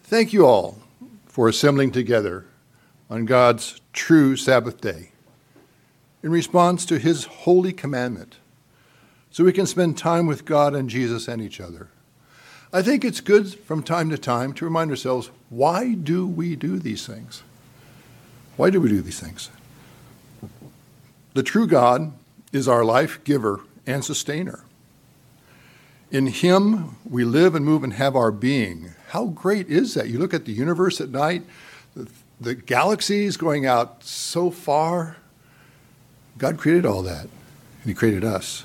Thank you all for assembling together on God's true Sabbath day in response to his holy commandment so we can spend time with God and Jesus and each other. I think it's good from time to time to remind ourselves, why do we do these things? Why do we do these things? The true God is our life giver and sustainer. In him we live and move and have our being. How great is that? You look at the universe at night, the galaxies going out so far. God created all that, and he created us.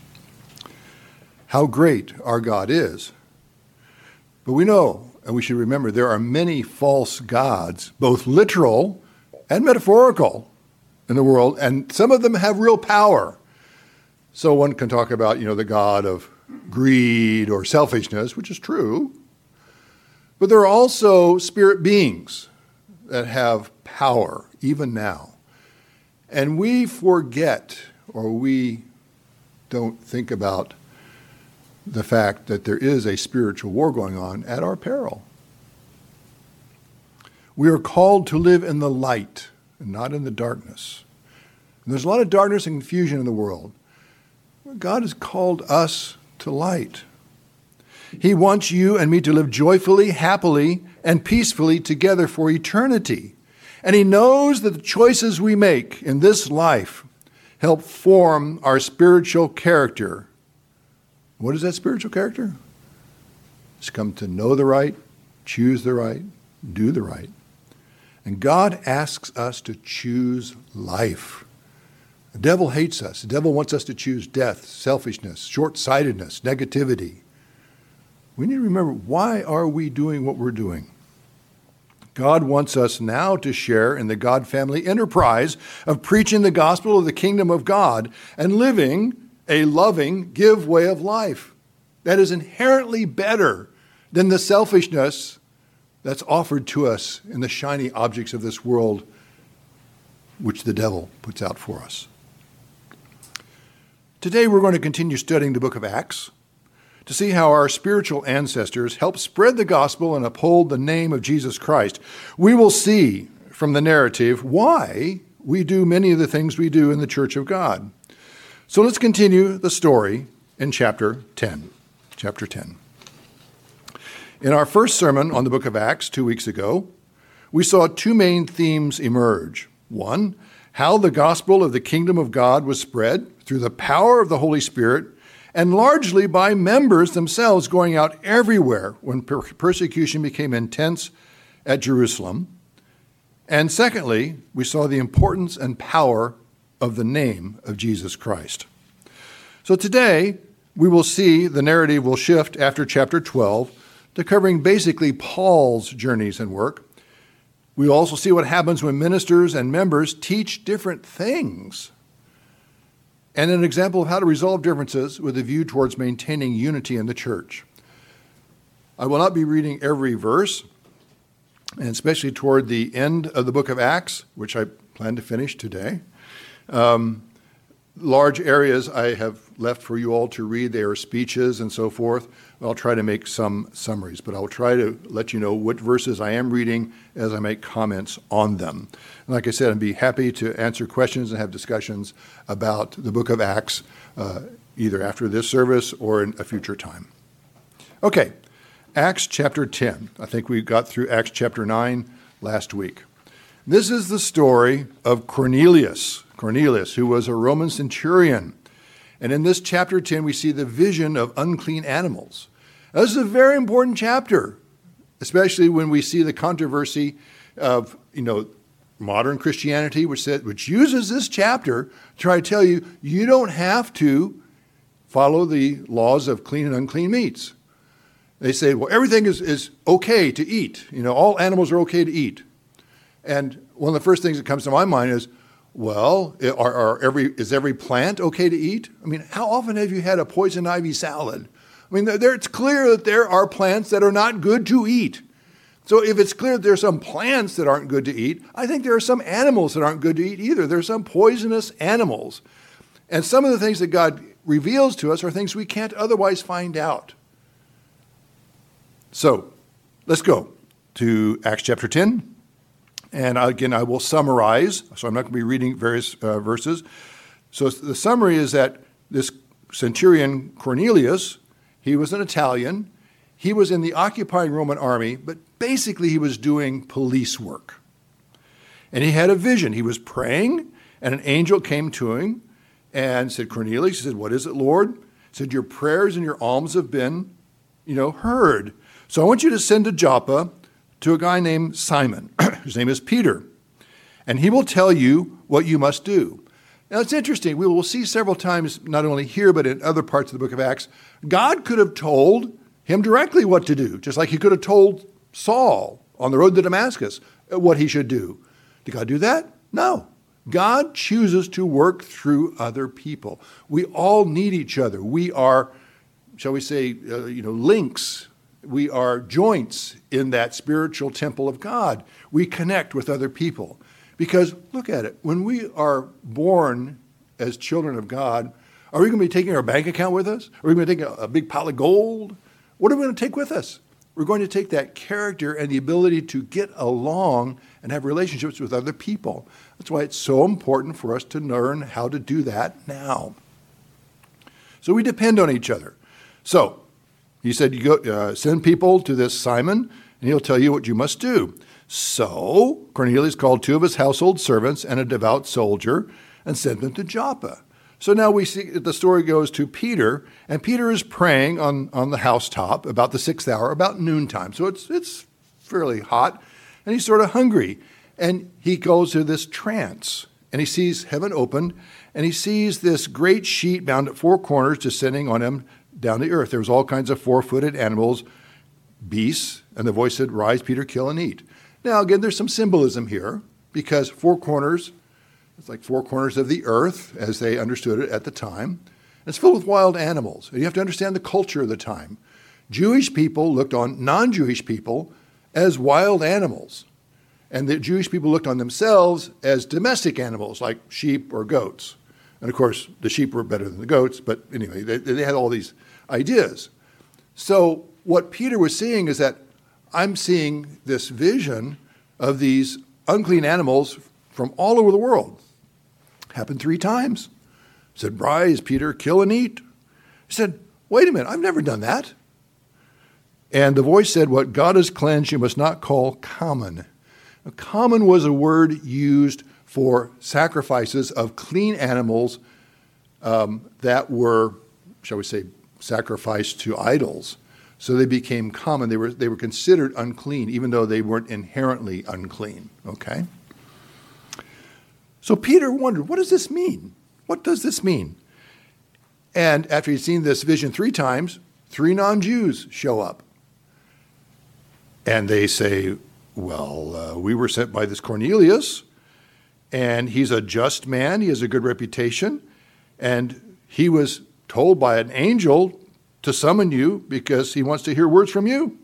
How great our God is. But we know, and we should remember, there are many false gods, both literal and metaphorical, in the world, and some of them have real power. So one can talk about, the god of greed or selfishness, which is true. But there are also spirit beings that have power, even now. And we forget, or we don't think about the fact that there is a spiritual war going on at our peril. We are called to live in the light and not in the darkness. And there's a lot of darkness and confusion in the world. God has called us to light. He wants you and me to live joyfully, happily, and peacefully together for eternity. And he knows that the choices we make in this life help form our spiritual character. What is that spiritual character? It's come to know the right, choose the right, do the right. And God asks us to choose life. The devil hates us. The devil wants us to choose death, selfishness, short-sightedness, negativity. We need to remember, why are we doing what we're doing? God wants us now to share in the God family enterprise of preaching the gospel of the kingdom of God and living a loving, give way of life that is inherently better than the selfishness that's offered to us in the shiny objects of this world, which the devil puts out for us. Today we're going to continue studying the book of Acts to see how our spiritual ancestors helped spread the gospel and uphold the name of Jesus Christ. We will see from the narrative why we do many of the things we do in the Church of God. So let's continue the story in chapter 10. Chapter 10. In our first sermon on the book of Acts 2 weeks ago, we saw two main themes emerge. One, how the gospel of the kingdom of God was spread through the power of the Holy Spirit and largely by members themselves going out everywhere when persecution became intense at Jerusalem. And secondly, we saw the importance and power of the name of Jesus Christ. So today, we will see the narrative will shift after chapter 12 to covering basically Paul's journeys and work. We'll also see what happens when ministers and members teach different things, and an example of how to resolve differences with a view towards maintaining unity in the church. I will not be reading every verse, and especially toward the end of the book of Acts, which I plan to finish today. Large areas I have left for you all to read. They are speeches and so forth. I'll try to make some summaries, but I'll try to let you know what verses I am reading as I make comments on them. And like I said, I'd be happy to answer questions and have discussions about the book of Acts, either after this service or in a future time. Okay, Acts chapter 10. I think we got through Acts chapter 9 last week. This is the story of Cornelius, who was a Roman centurion. And in this chapter 10, we see the vision of unclean animals. Now, this is a very important chapter, especially when we see the controversy of, modern Christianity, which uses this chapter to try to tell you, you don't have to follow the laws of clean and unclean meats. They say, well, everything is okay to eat. All animals are okay to eat. And one of the first things that comes to my mind is, well, is every plant okay to eat? I mean, how often have you had a poison ivy salad? I mean, it's clear that there are plants that are not good to eat. So if it's clear that there are some plants that aren't good to eat, I think there are some animals that aren't good to eat either. There are some poisonous animals. And some of the things that God reveals to us are things we can't otherwise find out. So, let's go. to Acts chapter 10. And again, I will summarize, so I'm not going to be reading various verses. So the summary is that this centurion Cornelius, he was an Italian. He was in the occupying Roman army, but basically he was doing police work. And he had a vision. He was praying, and an angel came to him and said, Cornelius, he said, what is it, Lord? He said, your prayers and your alms have been, heard. So I want you to send to Joppa to a guy named Simon. His name is Peter. And he will tell you what you must do. Now, it's interesting. We will see several times, not only here, but in other parts of the book of Acts, God could have told him directly what to do, just like he could have told Saul on the road to Damascus what he should do. Did God do that? No. God chooses to work through other people. We all need each other. We are, shall we say, links. We are joints in that spiritual temple of God. We connect with other people. Because look at it. When we are born as children of God, are we going to be taking our bank account with us? Are we going to take a big pile of gold? What are we going to take with us? We're going to take that character and the ability to get along and have relationships with other people. That's why it's so important for us to learn how to do that now. So we depend on each other. So he said, you go send people to this Simon, and he'll tell you what you must do. So Cornelius called 2 of his household servants and a devout soldier and sent them to Joppa. So now we see the story goes to Peter, and Peter is praying on the housetop about the 6th hour, about noontime. So it's fairly hot, and he's sort of hungry. And he goes to this trance, and he sees heaven opened, and he sees this great sheet bound at 4 corners descending on him down the earth. There was all kinds of 4-footed animals, beasts, and the voice said, rise, Peter, kill and eat. Now, again, there's some symbolism here, because 4 corners, it's like 4 corners of the earth, as they understood it at the time. It's filled with wild animals. And you have to understand the culture of the time. Jewish people looked on non-Jewish people as wild animals. And the Jewish people looked on themselves as domestic animals, like sheep or goats. And of course, the sheep were better than the goats, but anyway, they had all these ideas. So what Peter was seeing is that I'm seeing this vision of these unclean animals from all over the world. Happened 3 times. Said, rise, Peter, kill and eat. He said, wait a minute, I've never done that. And the voice said, what God has cleansed you must not call common. Now, common was a word used for sacrifices of clean animals that were, shall we say, sacrificed to idols. So they became common. They were considered unclean, even though they weren't inherently unclean. Okay? So Peter wondered, what does this mean? What does this mean? And after he'd seen this vision 3 times, 3 non-Jews show up. And they say, well, we were sent by this Cornelius, and he's a just man. He has a good reputation. And he was told by an angel to summon you because he wants to hear words from you.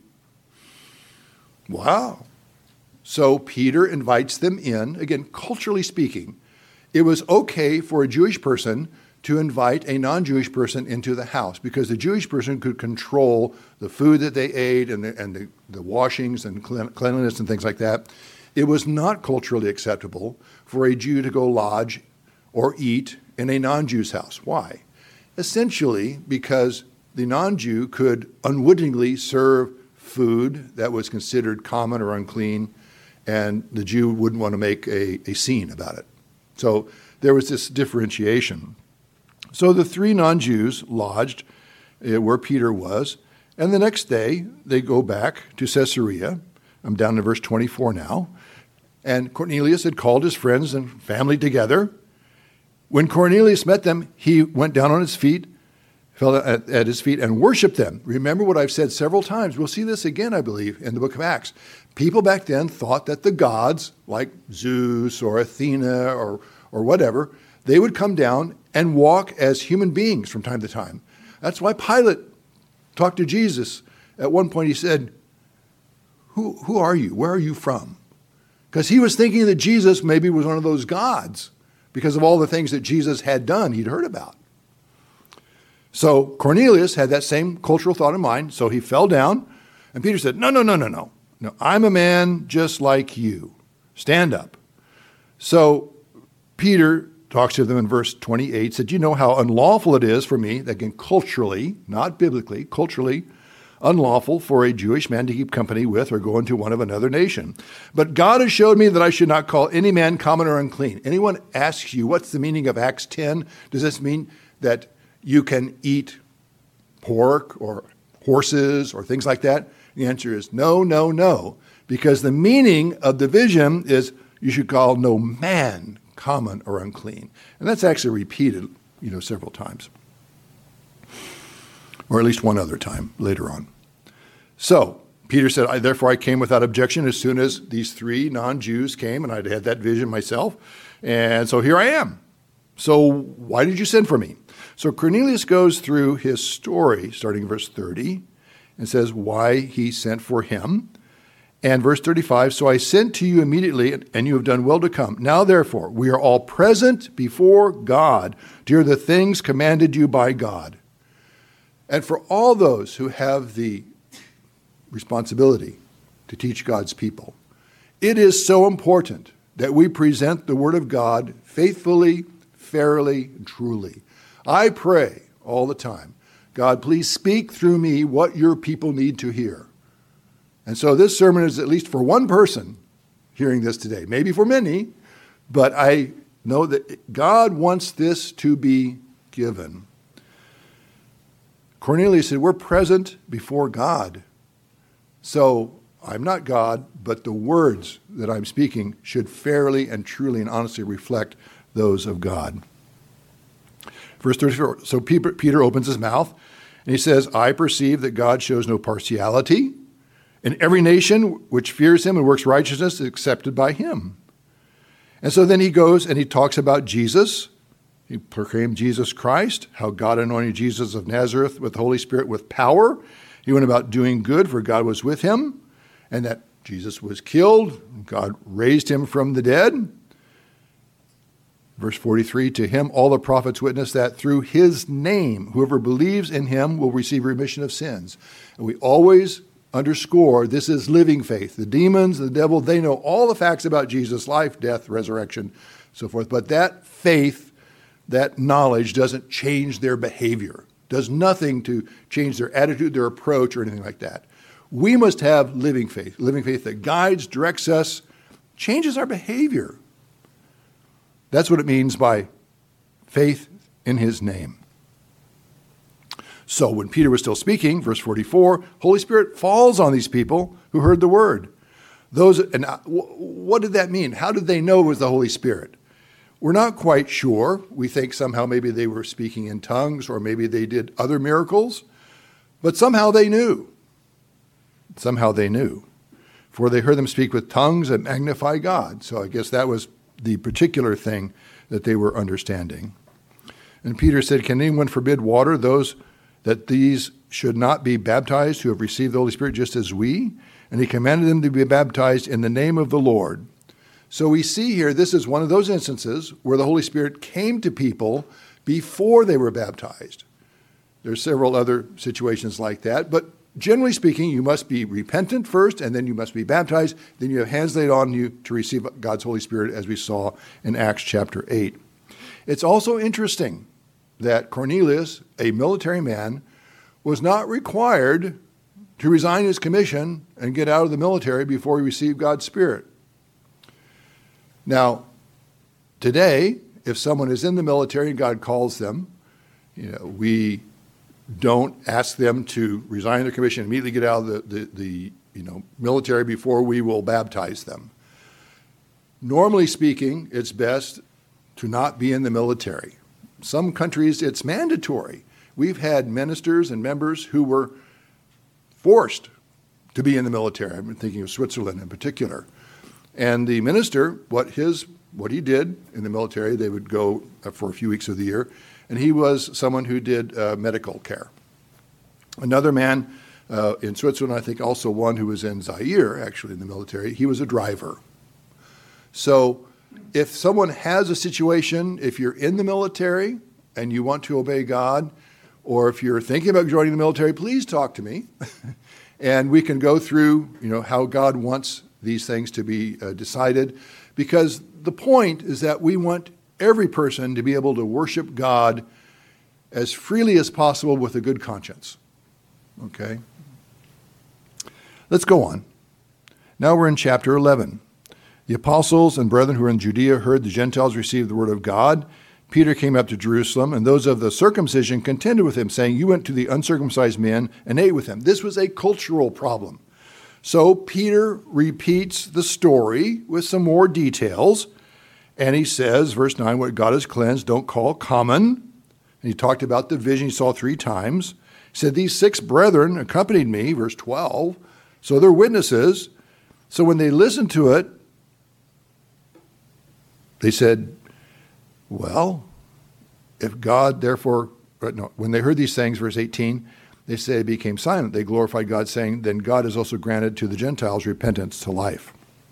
Wow. So Peter invites them in. Again, culturally speaking, it was okay for a Jewish person to invite a non-Jewish person into the house because the Jewish person could control the food that they ate and the washings and cleanliness and things like that. It was not culturally acceptable for a Jew to go lodge or eat in a non-Jew's house. Why? Essentially because the non-Jew could unwittingly serve food that was considered common or unclean, and the Jew wouldn't want to make a scene about it. So there was this differentiation. So the 3 non-Jews lodged where Peter was, and the next day they go back to Caesarea. I'm down to verse 24 now. And Cornelius had called his friends and family together. When Cornelius met them, he went down on his feet, fell at his feet, and worshiped them. Remember what I've said several times. We'll see this again, I believe, in the book of Acts. People back then thought that the gods, like Zeus or Athena or whatever, they would come down and walk as human beings from time to time. That's why Pilate talked to Jesus. At one point he said, who are you? Where are you from? Because he was thinking that Jesus maybe was one of those gods because of all the things that Jesus had done he'd heard about. So Cornelius had that same cultural thought in mind, so he fell down, and Peter said, no. No, I'm a man just like you. Stand up. So Peter talks to them in verse 28, said, you know how unlawful it is for me, again, culturally, not biblically, culturally, unlawful for a Jewish man to keep company with or go into one of another nation. But God has showed me that I should not call any man common or unclean. Anyone asks you, what's the meaning of Acts 10? Does this mean that you can eat pork or horses or things like that? The answer is no, no, no. Because the meaning of the vision is you should call no man common or unclean. And that's actually repeated, several times. Or at least one other time later on. So Peter said, therefore I came without objection as soon as these 3 non-Jews came, and I'd had that vision myself. And so here I am. So why did you send for me? So Cornelius goes through his story, starting in verse 30, and says why he sent for him. And verse 35, so I sent to you immediately, and you have done well to come. Now, therefore, we are all present before God to hear the things commanded you by God. And for all those who have the responsibility to teach God's people, it is so important that we present the Word of God faithfully, fairly, and truly. I pray all the time, God, please speak through me what your people need to hear. And so this sermon is at least for one person hearing this today, maybe for many, but I know that God wants this to be given. Cornelius said, we're present before God. So I'm not God, but the words that I'm speaking should fairly and truly and honestly reflect those of God. Verse 34, so Peter opens his mouth and he says, I perceive that God shows no partiality. In every nation which fears him and works righteousness is accepted by him. And so then he goes and he talks about Jesus. He proclaimed Jesus Christ, how God anointed Jesus of Nazareth with the Holy Spirit with power. He went about doing good, for God was with him, and that Jesus was killed. God raised him from the dead. Verse 43, to him all the prophets witness that through his name, whoever believes in him will receive remission of sins. And we always underscore this is living faith. The demons, the devil, they know all the facts about Jesus' life, death, resurrection, so forth. But that faith, that knowledge doesn't change their behavior, does nothing to change their attitude, their approach, or anything like that. We must have living faith that guides, directs us, changes our behavior. That's what it means by faith in his name. So when Peter was still speaking, verse 44, Holy Spirit falls on these people who heard the word. What did that mean? How did they know it was the Holy Spirit? We're not quite sure. We think somehow maybe they were speaking in tongues or maybe they did other miracles, but somehow they knew. Somehow they knew. For they heard them speak with tongues and magnify God. So I guess that was the particular thing that they were understanding. And Peter said, can anyone forbid water that these should not be baptized who have received the Holy Spirit just as we? And he commanded them to be baptized in the name of the Lord. So we see here, this is one of those instances where the Holy Spirit came to people before they were baptized. There's several other situations like that, but generally speaking, you must be repentant first, and then you must be baptized. Then you have hands laid on you to receive God's Holy Spirit, as we saw in Acts chapter 8. It's also interesting that Cornelius, a military man, was not required to resign his commission and get out of the military before he received God's Spirit. Now, today, if someone is in the military and God calls them, we don't ask them to resign their commission and immediately get out of the military before we will baptize them. Normally speaking, it's best to not be in the military. Some countries, it's mandatory. We've had ministers and members who were forced to be in the military. I'm thinking of Switzerland in particular. And the minister, what he did in the military, they would go for a few weeks of the year, and he was someone who did medical care. Another man in Switzerland, I think also one who was in Zaire, actually in the military, he was a driver. So if someone has a situation, if you're in the military and you want to obey God, or if you're thinking about joining the military, please talk to me. And we can go through, how God wants these things to be decided, because the point is that we want every person to be able to worship God as freely as possible with a good conscience. Okay? Let's go on. Now we're in chapter 11. The apostles and brethren who were in Judea heard the Gentiles receive the word of God. Peter came up to Jerusalem, and those of the circumcision contended with him, saying, "You went to the uncircumcised men and ate with them." This was a cultural problem. So Peter repeats the story with some more details, and he says, verse 9, "What God has cleansed, don't call common." And he talked about the vision he saw 3 times. He said, "These 6 brethren accompanied me," verse 12, so they're witnesses. So when they listened to it, they said, well, if God therefore, when they heard these things, verse 18, they say they became silent. They glorified God, saying, "Then God has also granted to the Gentiles repentance to life."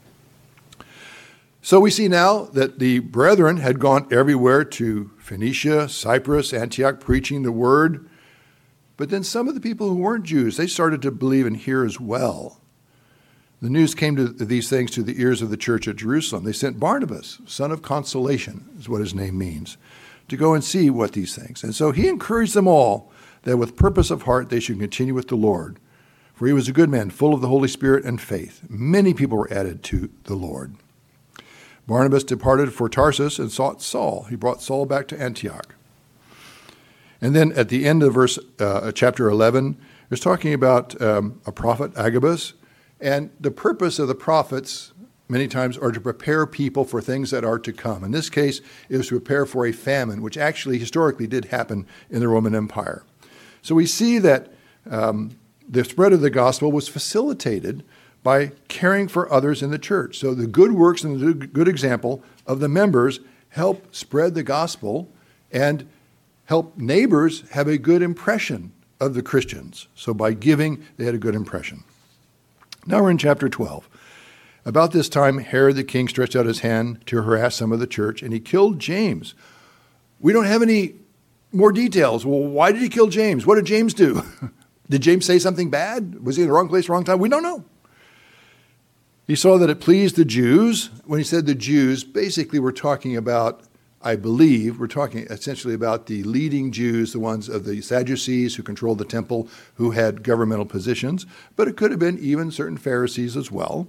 So we see now that the brethren had gone everywhere to Phoenicia, Cyprus, Antioch, preaching the word. But then some of the people who weren't Jews, they started to believe and hear as well. The news came to these things to the ears of the church at Jerusalem. They sent Barnabas, son of consolation, is what his name means, to go and see what these things. And so he encouraged them all that with purpose of heart they should continue with the Lord. For he was a good man, full of the Holy Spirit and faith. Many people were added to the Lord. Barnabas departed for Tarsus and sought Saul. He brought Saul back to Antioch. And then at the end of chapter 11, it's talking about a prophet, Agabus. And the purpose of the prophets, many times, are to prepare people for things that are to come. In this case, it was to prepare for a famine, which actually historically did happen in the Roman Empire. So we see that the spread of the gospel was facilitated by caring for others in the church. So the good works and the good example of the members help spread the gospel and help neighbors have a good impression of the Christians. So by giving, they had a good impression. Now we're in chapter 12. About this time, Herod the king stretched out his hand to harass some of the church, and he killed James. We don't have any more details. Well, why did he kill James? What did James do? Did James say something bad? Was he in the wrong place, wrong time? We don't know. He saw that it pleased the Jews. When he said the Jews, basically we're talking about, I believe, we're talking essentially about the leading Jews, the ones of the Sadducees who controlled the temple, who had governmental positions, but it could have been even certain Pharisees as well.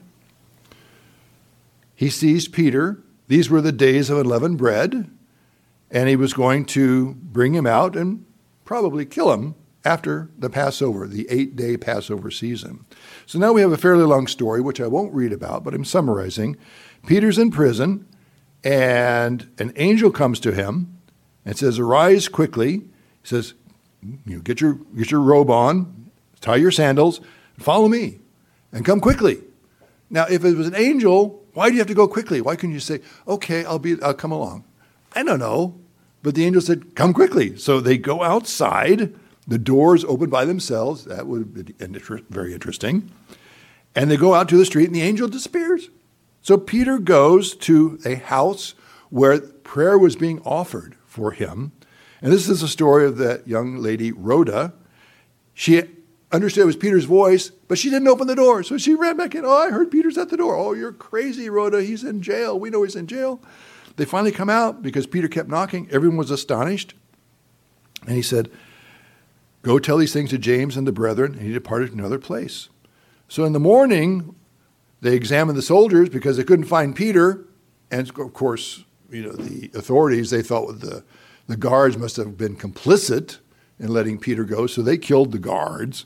He seized Peter. These were the days of unleavened bread, and he was going to bring him out and probably kill him after the Passover, the 8-day Passover season. So now we have a fairly long story, which I won't read about, but I'm summarizing. Peter's in prison, and an angel comes to him and says, "Arise quickly." He says, get your robe on, tie your sandals, follow me, and come quickly. Now, if it was an angel, why do you have to go quickly? Why couldn't you say, "Okay, I'll come along"? I don't know. But the angel said, "Come quickly." So they go outside. The doors open by themselves. That would be very interesting. And they go out to the street, and the angel disappears. So Peter goes to a house where prayer was being offered for him. And this is the story of that young lady, Rhoda. She understood it was Peter's voice, but she didn't open the door. So she ran back in. "Oh, I heard Peter's at the door." "Oh, you're crazy, Rhoda. He's in jail. We know he's in jail." They finally come out because Peter kept knocking. Everyone was astonished. And he said, "Go tell these things to James and the brethren." And he departed to another place. So in the morning, they examined the soldiers because they couldn't find Peter. And of course, the authorities, they thought the guards must have been complicit in letting Peter go. So they killed the guards.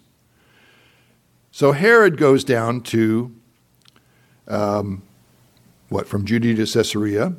So Herod goes down to, from Judea to Caesarea.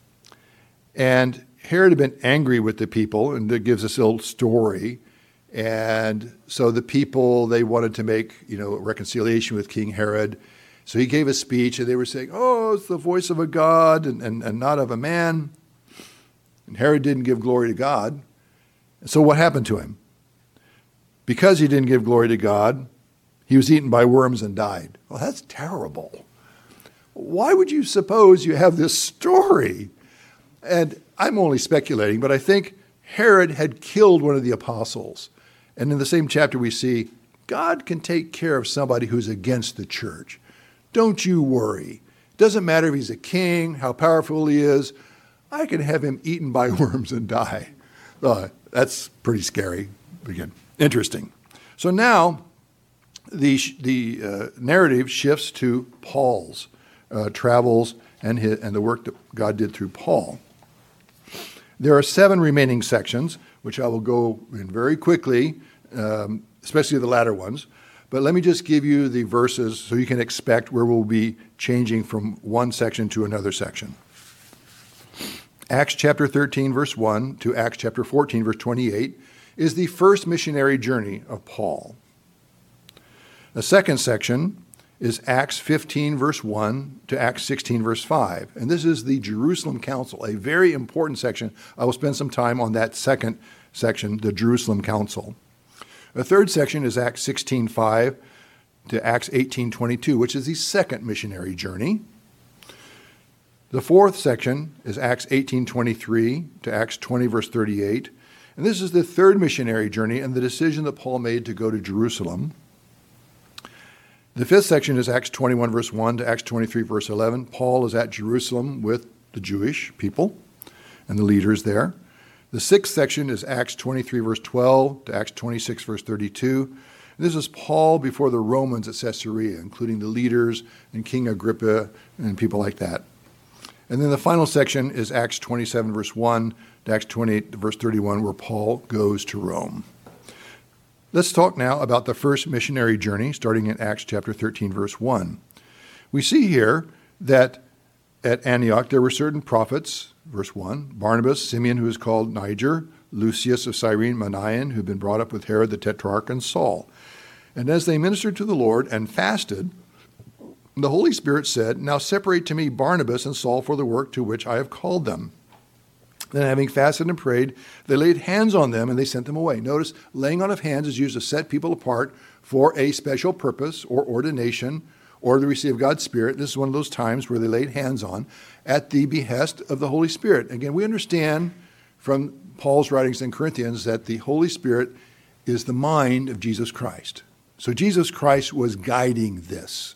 And Herod had been angry with the people, and it gives us a little story. And so the people, they wanted to make, a reconciliation with King Herod. So he gave a speech, and they were saying, "Oh, it's the voice of a God and not of a man." And Herod didn't give glory to God. And so what happened to him? Because he didn't give glory to God, he was eaten by worms and died. Well, that's terrible. Why would you suppose you have this story? And I'm only speculating, but I think Herod had killed one of the apostles. And in the same chapter we see God can take care of somebody who's against the church. Don't you worry. Doesn't matter if he's a king, how powerful he is. I can have him eaten by worms and die. That's pretty scary. Again, interesting. So now the narrative shifts to Paul's travels and the work that God did through Paul. There are 7 remaining sections, which I will go in very quickly, especially the latter ones. But let me just give you the verses so you can expect where we'll be changing from one section to another section. Acts chapter 13, verse 1 to Acts chapter 14, verse 28 is the first missionary journey of Paul. The second section is Acts 15, verse 1 to Acts 16, verse 5. And this is the Jerusalem Council, a very important section. I will spend some time on that second section, the Jerusalem Council. The third section is Acts 16:5 to Acts 18:22, which is the second missionary journey. The fourth section is Acts 18:23 to Acts 20, verse 38. And this is the third missionary journey and the decision that Paul made to go to Jerusalem. The fifth section is Acts 21, verse 1 to Acts 23, verse 11. Paul is at Jerusalem with the Jewish people and the leaders there. The sixth section is Acts 23, verse 12 to Acts 26, verse 32. And this is Paul before the Romans at Caesarea, including the leaders and King Agrippa and people like that. And then the final section is Acts 27, verse 1 to Acts 28, verse 31, where Paul goes to Rome. Let's talk now about the first missionary journey, starting in Acts chapter 13, verse 1. We see here that at Antioch there were certain prophets, verse 1, Barnabas, Simeon, who is called Niger, Lucius of Cyrene, Manaen, who had been brought up with Herod the Tetrarch, and Saul. And as they ministered to the Lord and fasted, the Holy Spirit said, "Now separate to me Barnabas and Saul for the work to which I have called them." Then having fasted and prayed, they laid hands on them and they sent them away. Notice, laying on of hands is used to set people apart for a special purpose or ordination or to receive God's Spirit. This is one of those times where they laid hands on at the behest of the Holy Spirit. Again, we understand from Paul's writings in Corinthians that the Holy Spirit is the mind of Jesus Christ. So Jesus Christ was guiding this.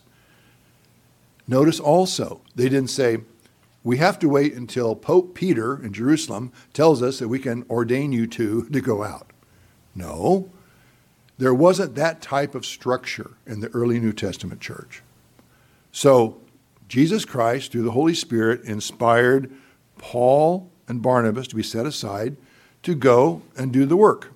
Notice also, they didn't say, we have to wait until Pope Peter in Jerusalem tells us that we can ordain you to go out. No, there wasn't that type of structure in the early New Testament church. So Jesus Christ, through the Holy Spirit, inspired Paul and Barnabas to be set aside to go and do the work.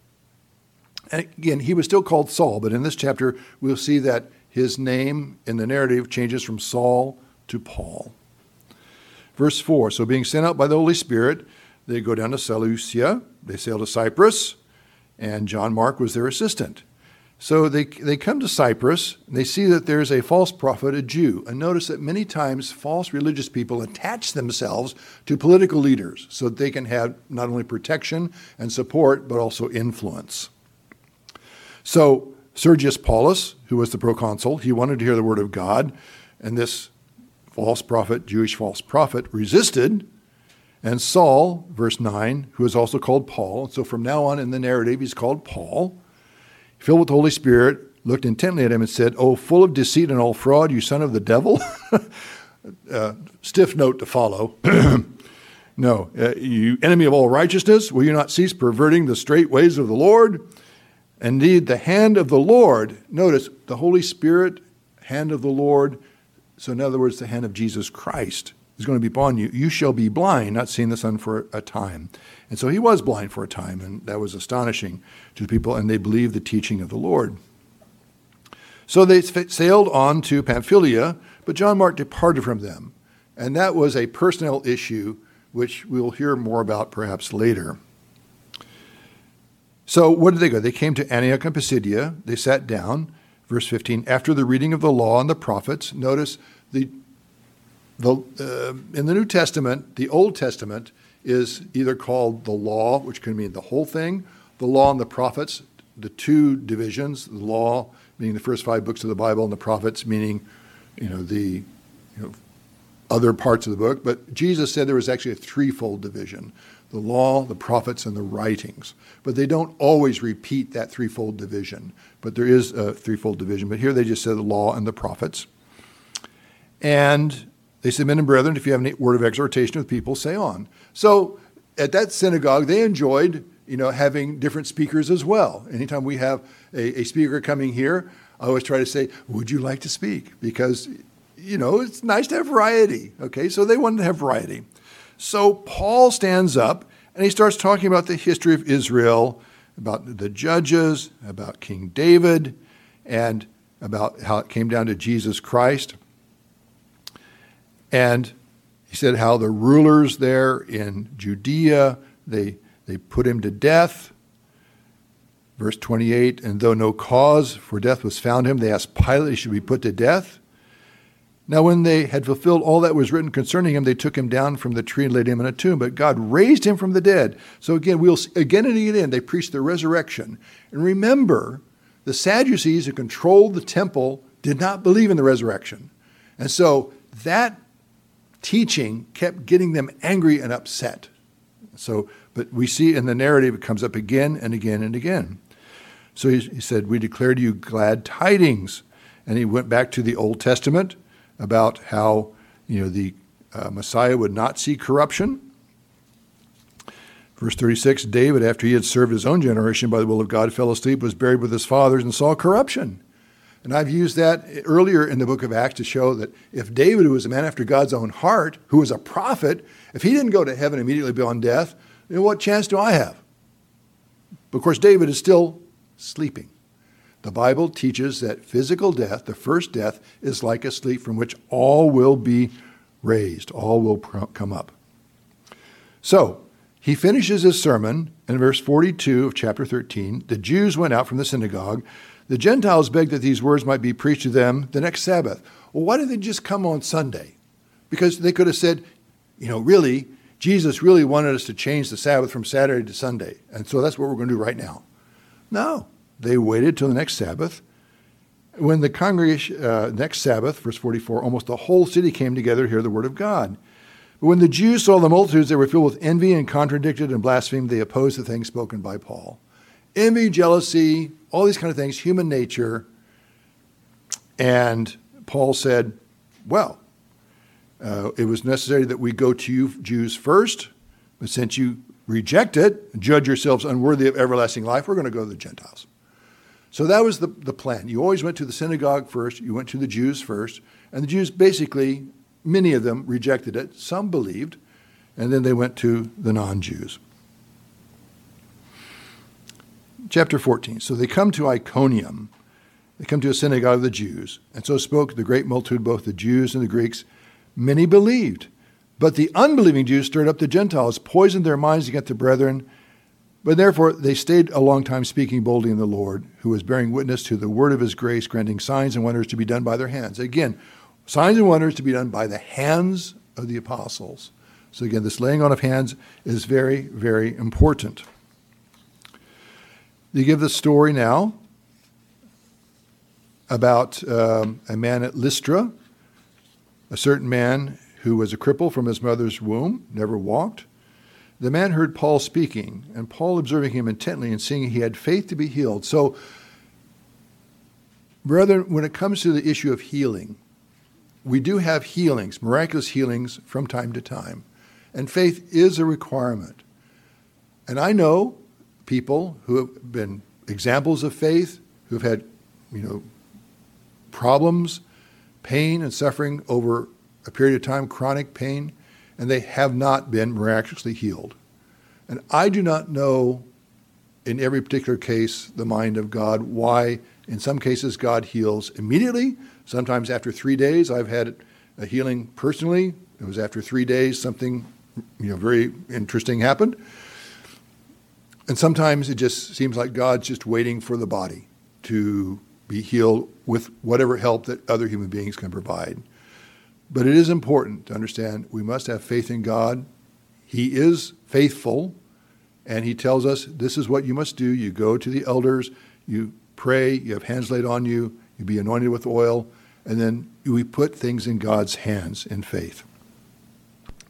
And again, he was still called Saul, but in this chapter, we'll see that his name in the narrative changes from Saul to Paul. Verse 4, so being sent out by the Holy Spirit, they go down to Seleucia, they sail to Cyprus, and John Mark was their assistant. So they come to Cyprus, and they see that there's a false prophet, a Jew. And notice that many times false religious people attach themselves to political leaders so that they can have not only protection and support, but also influence. So Sergius Paulus, who was the proconsul, he wanted to hear the word of God, and this false prophet, Jewish false prophet, resisted. And Saul, verse 9, who is also called Paul, so from now on in the narrative, he's called Paul, filled with the Holy Spirit, looked intently at him and said, "Oh, full of deceit and all fraud, you son of the devil." Stiff note to follow. No, you enemy of all righteousness, will you not cease perverting the straight ways of the Lord? Indeed, the hand of the Lord, notice, the Holy Spirit, hand of the Lord, so in other words, the hand of Jesus Christ is going to be upon you. You shall be blind, not seeing the sun for a time. And so he was blind for a time, and that was astonishing to the people, and they believed the teaching of the Lord. So they sailed on to Pamphylia, but John Mark departed from them. And that was a personnel issue, which we'll hear more about perhaps later. So where did they go? They came to Antioch and Pisidia. They sat down. Verse 15, after the reading of the law and the prophets, notice in the New Testament, the Old Testament is either called the law, which can mean the whole thing, the law and the prophets, the two divisions, the law meaning the first 5 books of the Bible, and the prophets meaning, the other parts of the book, but Jesus said there was actually a threefold division: the law, the prophets, and the writings. But they don't always repeat that threefold division, but there is a threefold division. But here they just said the law and the prophets. And they said, men and brethren, if you have any word of exhortation with people, say on. So at that synagogue, they enjoyed, having different speakers as well. Anytime we have a speaker coming here, I always try to say, would you like to speak? Because, it's nice to have variety. Okay, so they wanted to have variety. So Paul stands up and he starts talking about the history of Israel, about the judges, about King David, and about how it came down to Jesus Christ. And he said how the rulers there in Judea, they put him to death. Verse 28, and though no cause for death was found him, they asked Pilate he should be put to death. Now when they had fulfilled all that was written concerning him, they took him down from the tree and laid him in a tomb. But God raised him from the dead. So again, we'll again and again, they preached the resurrection. And remember, the Sadducees who controlled the temple did not believe in the resurrection. And so that teaching kept getting them angry and upset. But we see in the narrative, it comes up again and again and again. So he said, we declare to you glad tidings. And he went back to the Old Testament about how, the Messiah would not see corruption. Verse 36, David, after he had served his own generation by the will of God, fell asleep, was buried with his fathers, and saw corruption. And I've used that earlier in the book of Acts to show that if David, who was a man after God's own heart, who was a prophet, if he didn't go to heaven immediately beyond death, then what chance do I have? But of course, David is still sleeping. The Bible teaches that physical death, the first death, is like a sleep from which all will be raised, all will come up. So he finishes his sermon in verse 42 of chapter 13. The Jews went out from the synagogue. The Gentiles begged that these words might be preached to them the next Sabbath. Well, why didn't they just come on Sunday? Because they could have said, really, Jesus really wanted us to change the Sabbath from Saturday to Sunday. And so that's what we're going to do right now. No, they waited till the next Sabbath. When the congregation, next Sabbath, verse 44, almost the whole city came together to hear the word of God. But when the Jews saw the multitudes, they were filled with envy and contradicted and blasphemed. They opposed the things spoken by Paul. Envy, jealousy, all these kind of things, human nature. And Paul said, well, it was necessary that we go to you Jews first, but since you reject it, judge yourselves unworthy of everlasting life, we're going to go to the Gentiles. So that was the plan. You always went to the synagogue first, you went to the Jews first, and the Jews basically, many of them rejected it, some believed, and then they went to the non-Jews. Chapter 14, so they come to Iconium, they come to a synagogue of the Jews, and so spoke the great multitude, both the Jews and the Greeks. Many believed, but the unbelieving Jews stirred up the Gentiles, poisoned their minds against the brethren. But therefore they stayed a long time speaking boldly in the Lord, who was bearing witness to the word of his grace, granting signs and wonders to be done by their hands. Again, signs and wonders to be done by the hands of the apostles. So again, this laying on of hands is very, very important. They give the story now about a man at Lystra, a certain man who was a cripple from his mother's womb, never walked. The man heard Paul speaking, and Paul observing him intently and seeing he had faith to be healed. So, brethren, when it comes to the issue of healing, we do have healings, miraculous healings from time to time. And faith is a requirement. And I know people who have been examples of faith, who've had, problems, pain and suffering over a period of time, chronic pain, and they have not been miraculously healed. And I do not know in every particular case the mind of God why in some cases God heals immediately. Sometimes after 3 days. I've had a healing personally. It was after 3 days something very interesting happened. And sometimes it just seems like God's just waiting for the body to be healed with whatever help that other human beings can provide. But it is important to understand we must have faith in God. He is faithful, and he tells us this is what you must do. You go to the elders, you pray, you have hands laid on you, you be anointed with oil, and then we put things in God's hands in faith.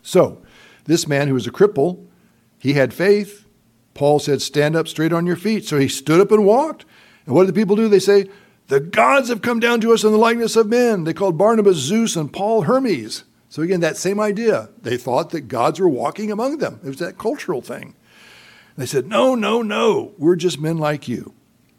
So this man who was a cripple, he had faith. Paul said, stand up straight on your feet. So he stood up and walked. And what did the people do? They say, the gods have come down to us in the likeness of men. They called Barnabas Zeus and Paul Hermes. So again, that same idea. They thought that gods were walking among them. It was that cultural thing. They said, no, no, no. We're just men like you.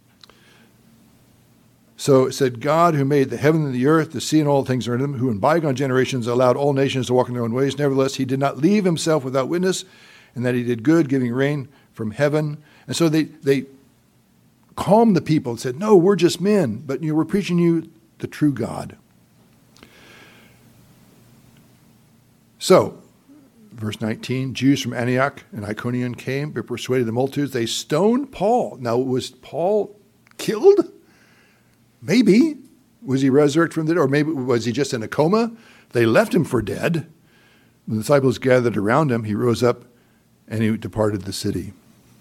So it said, God who made the heaven and the earth, the sea and all things in them, who in bygone generations allowed all nations to walk in their own ways. Nevertheless, he did not leave himself without witness, and that he did good, giving rain from heaven. And so they calmed the people and said, no, we're just men, but we're preaching you the true God. So, verse 19, Jews from Antioch and Iconium came, but persuaded the multitudes. They stoned Paul. Now, was Paul killed? Maybe. Was he resurrected from the dead? Or maybe was he just in a coma? They left him for dead. When the disciples gathered around him, he rose up and he departed the city.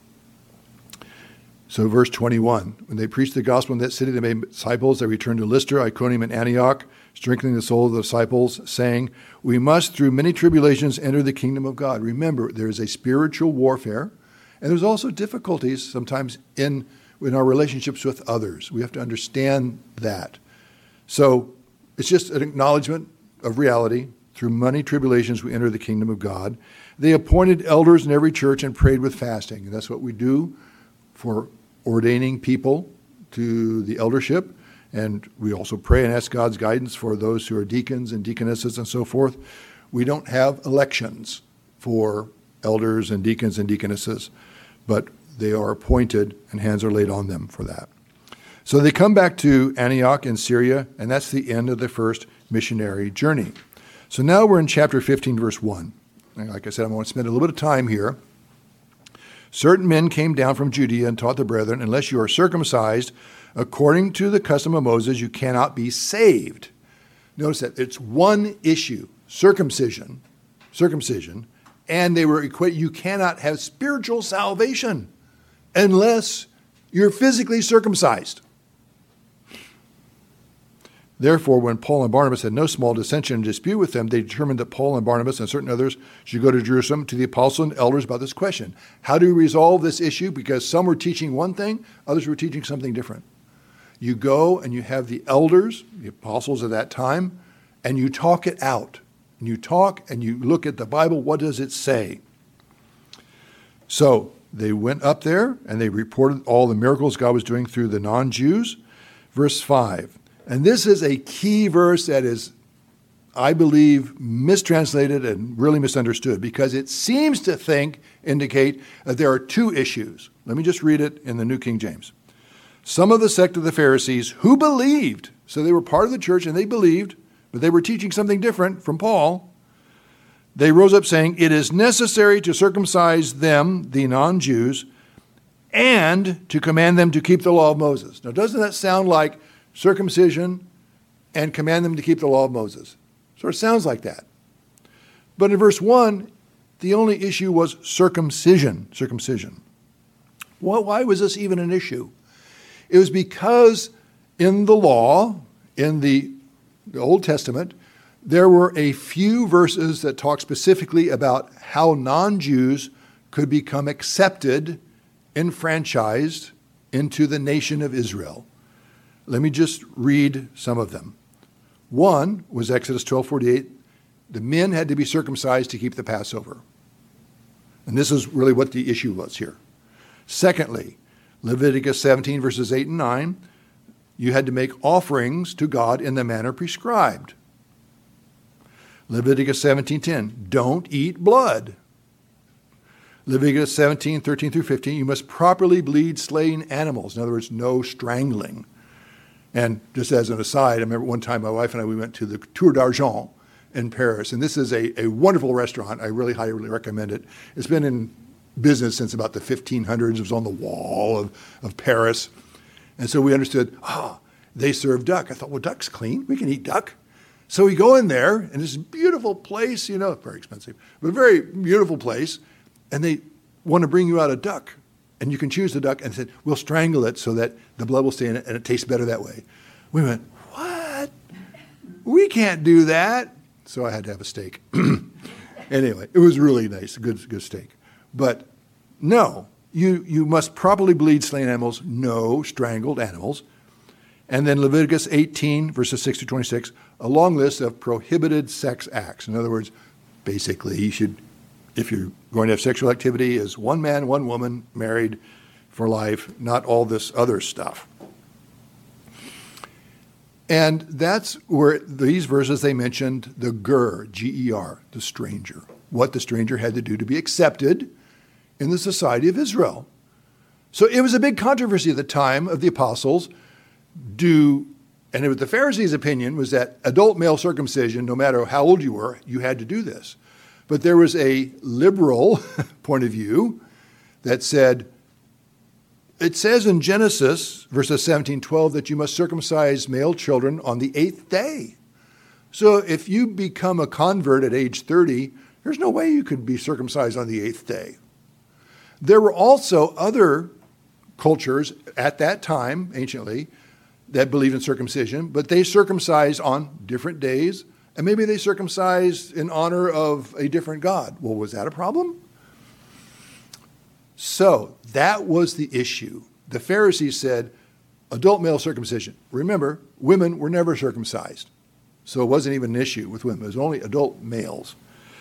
So verse 21, when they preached the gospel in that city, they made disciples. They returned to Lystra, Iconium, and Antioch, strengthening the soul of the disciples, saying, we must through many tribulations enter the kingdom of God. Remember, there is a spiritual warfare, and there's also difficulties sometimes in our relationships with others. We have to understand that. So it's just an acknowledgement of reality. Through many tribulations, we enter the kingdom of God. They appointed elders in every church and prayed with fasting. And that's what we do for ordaining people to the eldership. And we also pray and ask God's guidance for those who are deacons and deaconesses and so forth. We don't have elections for elders and deacons and deaconesses, but they are appointed and hands are laid on them for that. So they come back to Antioch in Syria, and that's the end of the first missionary journey. So now we're in chapter 15, verse 1. And like I said, I'm going to spend a little bit of time here. Certain men came down from Judea and taught the brethren, unless you are circumcised according to the custom of Moses, you cannot be saved. Notice that it's one issue, circumcision, and they were equated, you cannot have spiritual salvation unless you're physically circumcised. Therefore, when Paul and Barnabas had no small dissension and dispute with them, they determined that Paul and Barnabas and certain others should go to Jerusalem to the apostles and elders about this question. How do we resolve this issue? Because some were teaching one thing, others were teaching something different. You go and you have the elders, the apostles of that time, and you talk it out. And you talk and you look at the Bible, what does it say? So they went up there and they reported all the miracles God was doing through the non-Jews. Verse 5. And this is a key verse that is, I believe, mistranslated and really misunderstood because it seems to indicate that there are two issues. Let me just read it in the New King James. Some of the sect of the Pharisees who believed, so they were part of the church and they believed, but they were teaching something different from Paul. They rose up saying, it is necessary to circumcise them, the non-Jews, and to command them to keep the law of Moses. Now, doesn't that sound like circumcision and command them to keep the law of Moses? Sort of sounds like that. But in verse 1, the only issue was circumcision. Well, why was this even an issue? It was because in the law, in the Old Testament, there were a few verses that talk specifically about how non-Jews could become accepted, enfranchised into the nation of Israel. Let me just read some of them. One was Exodus 12:48. The men had to be circumcised to keep the Passover. And this is really what the issue was here. Secondly, Leviticus 17, verses 8 and 9. You had to make offerings to God in the manner prescribed. Leviticus 17:10. Don't eat blood. Leviticus 17:13 through 15. You must properly bleed slain animals. In other words, no strangling. And just as an aside, I remember one time my wife and I, we went to the Tour d'Argent in Paris. And this is a wonderful restaurant. I really highly recommend it. It's been in business since about the 1500s. It was on the wall of Paris. And so we understood, they serve duck. I thought, well, duck's clean. We can eat duck. So we go in there, and this beautiful place, very expensive, but a very beautiful place. And they want to bring you out a duck. And you can choose the duck and said, we'll strangle it so that the blood will stay in it and it tastes better that way. We went, what? We can't do that. So I had to have a steak. Anyway, it was really nice, good steak. But no, you must properly bleed slain animals, no strangled animals. And then Leviticus 18, verses 6 to 26, a long list of prohibited sex acts. In other words, basically, you should, if you're going to have sexual activity, is one man, one woman, married for life, not all this other stuff. And that's where these verses, they mentioned the ger, G-E-R, the stranger, what the stranger had to do to be accepted in the society of Israel. So it was a big controversy at the time of the apostles. And it was the Pharisees' opinion was that adult male circumcision, no matter how old you were, you had to do this. But there was a liberal point of view that said, it says in Genesis, verses 17-12, that you must circumcise male children on the 8th day. So if you become a convert at age 30, there's no way you could be circumcised on the 8th day. There were also other cultures at that time, anciently, that believed in circumcision, but they circumcised on different days, and maybe they circumcised in honor of a different god. Well, was that a problem? So that was the issue. The Pharisees said, adult male circumcision. Remember, women were never circumcised. So it wasn't even an issue with women. It was only adult males.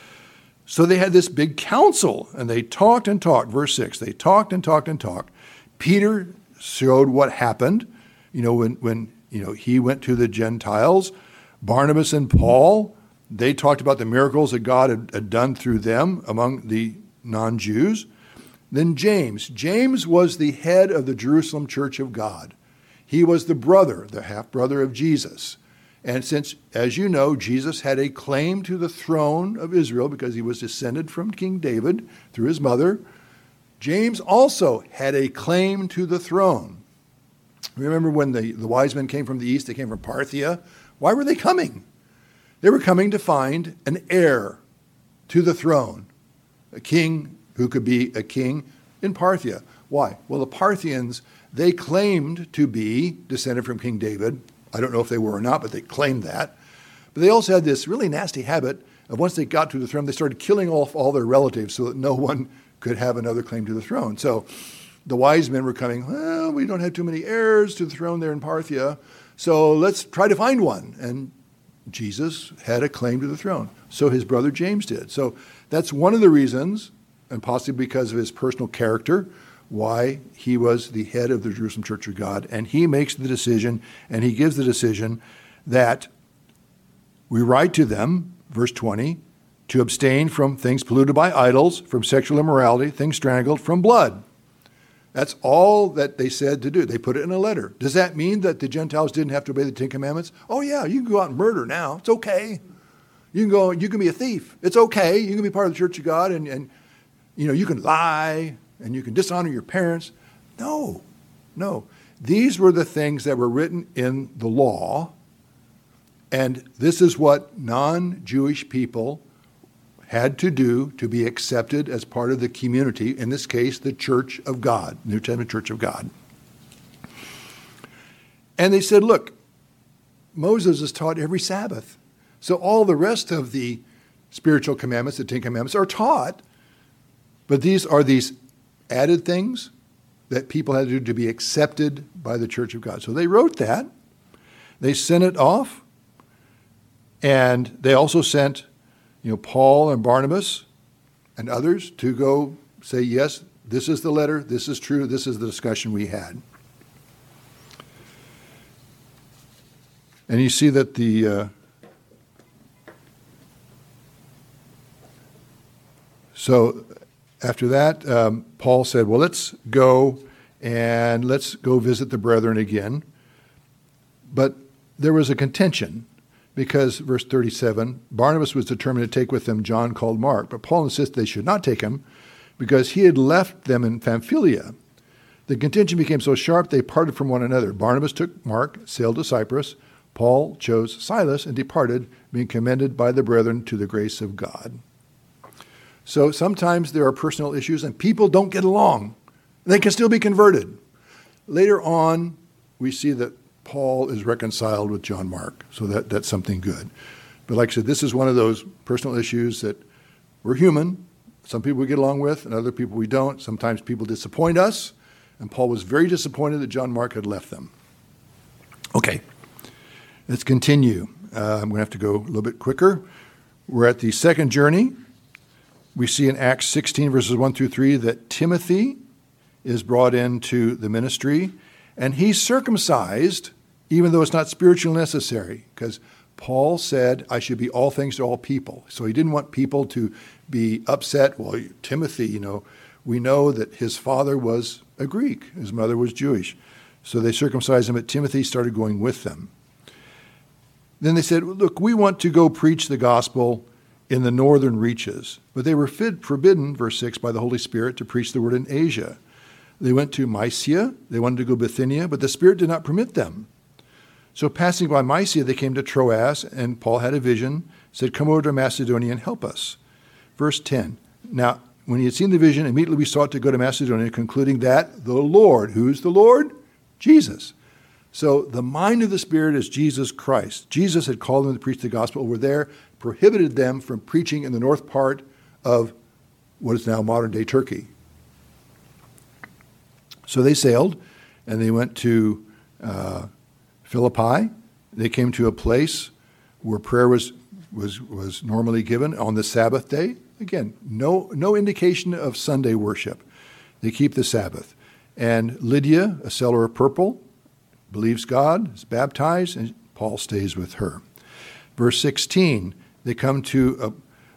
So they had this big council, and they talked and talked. Verse 6, they talked and talked and talked. Peter showed what happened, when he went to the Gentiles. Barnabas and Paul, they talked about the miracles that God had done through them among the non-Jews. Then James was the head of the Jerusalem Church of God. He was the brother, the half-brother of Jesus. And since, as you know, Jesus had a claim to the throne of Israel because he was descended from King David through his mother, James also had a claim to the throne. Remember when the wise men came from the east, they came from Parthia. Why were they coming? They were coming to find an heir to the throne, a king who could be a king in Parthia. Why? Well, the Parthians, they claimed to be descended from King David. I don't know if they were or not, but they claimed that. But they also had this really nasty habit of once they got to the throne, they started killing off all their relatives so that no one could have another claim to the throne. So the wise men were coming, well, we don't have too many heirs to the throne there in Parthia, so let's try to find one. And Jesus had a claim to the throne. So his brother James did. So that's one of the reasons, and possibly because of his personal character, why he was the head of the Jerusalem Church of God. And he makes the decision, and he gives the decision that we write to them, verse 20, to abstain from things polluted by idols, from sexual immorality, things strangled, from blood. That's all that they said to do. They put it in a letter. Does that mean that the Gentiles didn't have to obey the Ten Commandments? Oh yeah, you can go out and murder now. It's okay. You can be a thief. It's okay. You can be part of the Church of God and you can lie and you can dishonor your parents. No. These were the things that were written in the law, and this is what non-Jewish people had to do to be accepted as part of the community, in this case, the Church of God, New Testament Church of God. And they said, look, Moses is taught every Sabbath. So all the rest of the spiritual commandments, the Ten Commandments, are taught, but these are these added things that people had to do to be accepted by the Church of God. So they wrote that. They sent it off, and they also sent Paul and Barnabas and others to go say, yes, this is the letter, this is true, this is the discussion we had. And you see that so after that, Paul said, well, let's go visit the brethren again. But there was a contention. Because, verse 37, Barnabas was determined to take with them John called Mark, but Paul insisted they should not take him because he had left them in Pamphylia. The contention became so sharp they parted from one another. Barnabas took Mark, sailed to Cyprus. Paul chose Silas and departed, being commended by the brethren to the grace of God. So sometimes there are personal issues and people don't get along. They can still be converted. Later on, we see that Paul is reconciled with John Mark, so that's something good. But like I said, this is one of those personal issues that We're human. Some people we get along with and other people we don't. Sometimes people disappoint us. And Paul was very disappointed that John Mark had left them. Okay, let's continue. I'm going to have to go a little bit quicker. We're at the second journey. We see in Acts 16, verses 1 through 3, that Timothy is brought into the ministry, and he's circumcised, even though it's not spiritually necessary, because Paul said, I should be all things to all people. So he didn't want people to be upset. Well, Timothy, we know that his father was a Greek. His mother was Jewish. So they circumcised him, but Timothy started going with them. Then they said, look, we want to go preach the gospel in the northern reaches. But they were forbidden, verse 6, by the Holy Spirit to preach the word in Asia. They went to Mysia. They wanted to go Bithynia, but the Spirit did not permit them. So passing by Mysia, they came to Troas, and Paul had a vision, said, come over to Macedonia and help us. Verse 10, now, when he had seen the vision, immediately we sought to go to Macedonia, concluding that the Lord, who's the Lord? Jesus. So the mind of the Spirit is Jesus Christ. Jesus had called them to preach the gospel over there, prohibited them from preaching in the north part of what is now modern-day Turkey. So they sailed, and they went to Philippi. They came to a place where prayer was normally given on the Sabbath day. Again, no indication of Sunday worship. They keep the Sabbath. And Lydia, a seller of purple, believes God, is baptized, and Paul stays with her. Verse 16, they come to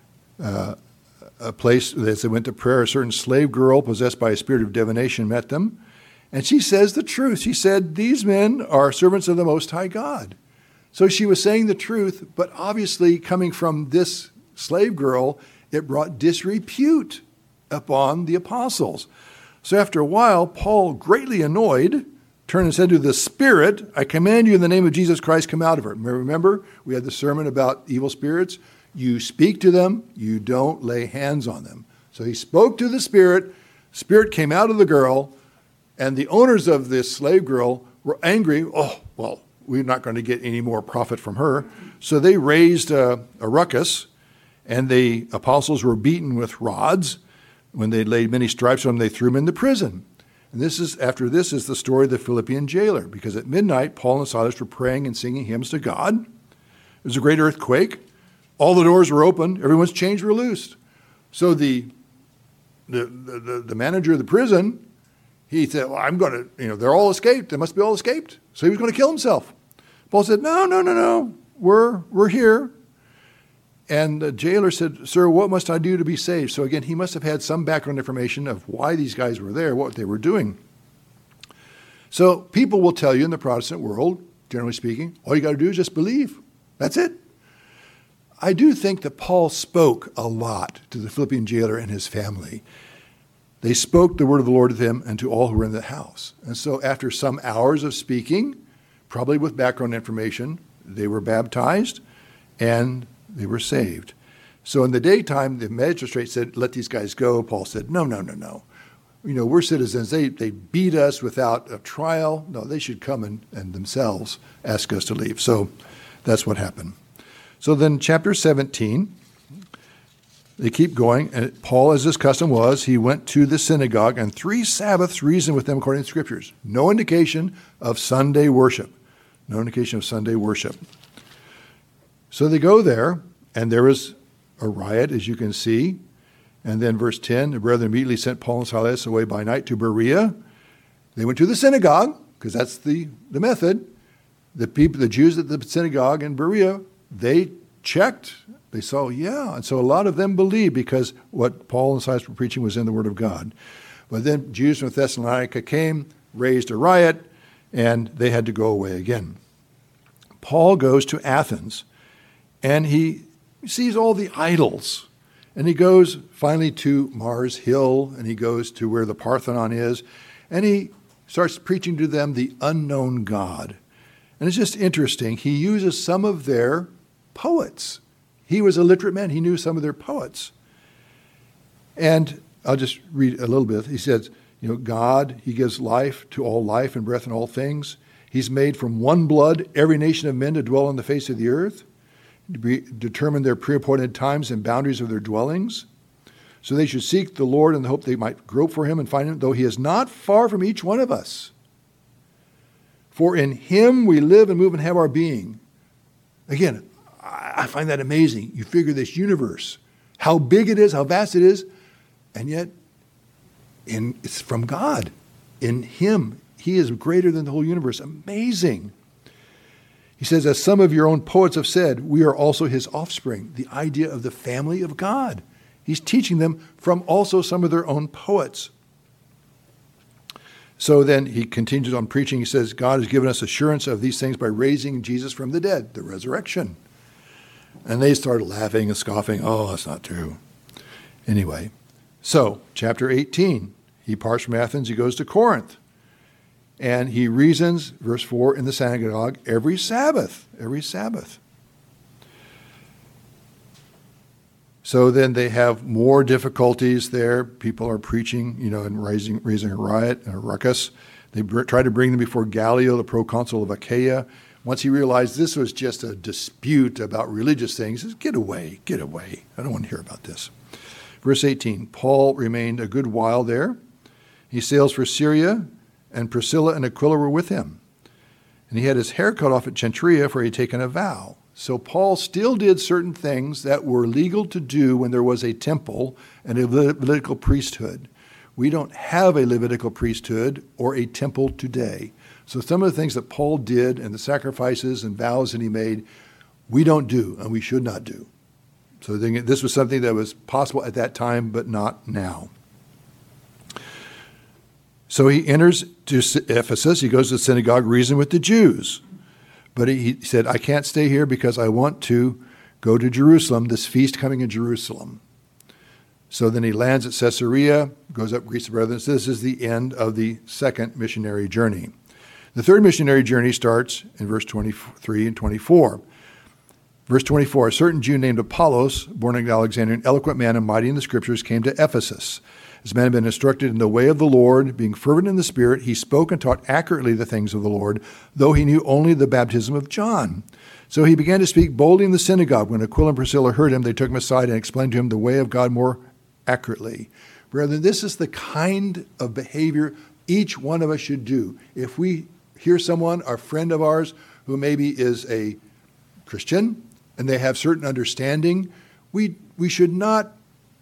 a place, as they went to prayer, a certain slave girl possessed by a spirit of divination met them. And she says the truth. She said, these men are servants of the Most High God. So she was saying the truth, but obviously coming from this slave girl, it brought disrepute upon the apostles. So after a while, Paul, greatly annoyed, turned and said to the spirit, I command you in the name of Jesus Christ, come out of her. Remember, we had the sermon about evil spirits. You speak to them, you don't lay hands on them. So he spoke to the spirit came out of the girl, and the owners of this slave girl were angry. Oh, well, we're not going to get any more profit from her. So they raised a ruckus, and the apostles were beaten with rods. When they laid many stripes on them, they threw them into prison. And after this is the story of the Philippian jailer, because at midnight, Paul and Silas were praying and singing hymns to God. There was a great earthquake. All the doors were open. Everyone's chains were loosed. So the manager of the prison, he said, well, I'm going to, they're all escaped. They must be all escaped. So he was going to kill himself. Paul said, no. We're here. And the jailer said, sir, what must I do to be saved? So again, he must have had some background information of why these guys were there, what they were doing. So people will tell you in the Protestant world, generally speaking, all you got to do is just believe. That's it. I do think that Paul spoke a lot to the Philippian jailer and his family. They spoke the word of the Lord to him and to all who were in the house. And so after some hours of speaking, probably with background information, they were baptized and they were saved. So in the daytime, the magistrate said, let these guys go. Paul said, no. We're citizens. They beat us without a trial. No, they should come and themselves ask us to leave. So that's what happened. So then chapter 17, they keep going. And Paul, as his custom was, he went to the synagogue and 3 Sabbaths reasoned with them according to the Scriptures. No indication of Sunday worship. So they go there, and there was a riot, as you can see. And then verse 10, the brethren immediately sent Paul and Silas away by night to Berea. They went to the synagogue, because that's the method. The Jews at the synagogue in Berea, they checked. They saw, and so a lot of them believed because what Paul and Silas were preaching was in the Word of God. But then Jews from Thessalonica came, raised a riot, and they had to go away again. Paul goes to Athens. And he sees all the idols. And he goes finally to Mars Hill, and he goes to where the Parthenon is, and he starts preaching to them the unknown God. And it's just interesting. He uses some of their poets. He was a literate man. He knew some of their poets. And I'll just read a little bit. He says, God, he gives life to all life and breath in all things. He's made from one blood every nation of men to dwell on the face of the earth, determine their preappointed times and boundaries of their dwellings. So they should seek the Lord in the hope they might grope for him and find him, though he is not far from each one of us. For in him we live and move and have our being. Again, I find that amazing. You figure this universe, how big it is, how vast it is, and yet it's from God. In him, he is greater than the whole universe. Amazing. He says, as some of your own poets have said, we are also his offspring, the idea of the family of God. He's teaching them from also some of their own poets. So then he continues on preaching. He says, God has given us assurance of these things by raising Jesus from the dead, the resurrection. And they started laughing and scoffing. Oh, that's not true. Anyway, so chapter 18, he parts from Athens, he goes to Corinth. And he reasons, verse 4, in the synagogue every Sabbath. So then they have more difficulties there. People are preaching, and raising a riot and a ruckus. They try to bring them before Gallio, the proconsul of Achaia. Once he realized this was just a dispute about religious things, he says, get away. I don't want to hear about this. Verse 18, Paul remained a good while there. He sails for Syria, and Priscilla and Aquila were with him. And he had his hair cut off at Cenchrea, for he had taken a vow. So Paul still did certain things that were legal to do when there was a temple and a Levitical priesthood. We don't have a Levitical priesthood or a temple today. So some of the things that Paul did and the sacrifices and vows that he made, we don't do and we should not do. So this was something that was possible at that time, but not now. So he enters to Ephesus. He goes to the synagogue, reason with the Jews. But he said, I can't stay here because I want to go to Jerusalem, this feast coming in Jerusalem. So then he lands at Caesarea, goes up, greets the brethren. So this is the end of the second missionary journey. The third missionary journey starts in verse 23 and 24. Verse 24, a certain Jew named Apollos, born in Alexandria, an eloquent man and mighty in the scriptures, came to Ephesus. This man had been instructed in the way of the Lord, being fervent in the Spirit. He spoke and taught accurately the things of the Lord, though he knew only the baptism of John. So he began to speak boldly in the synagogue. When Aquila and Priscilla heard him, they took him aside and explained to him the way of God more accurately. Brethren, this is the kind of behavior each one of us should do. If we hear someone, a friend of ours, who maybe is a Christian, and they have certain understanding, we should not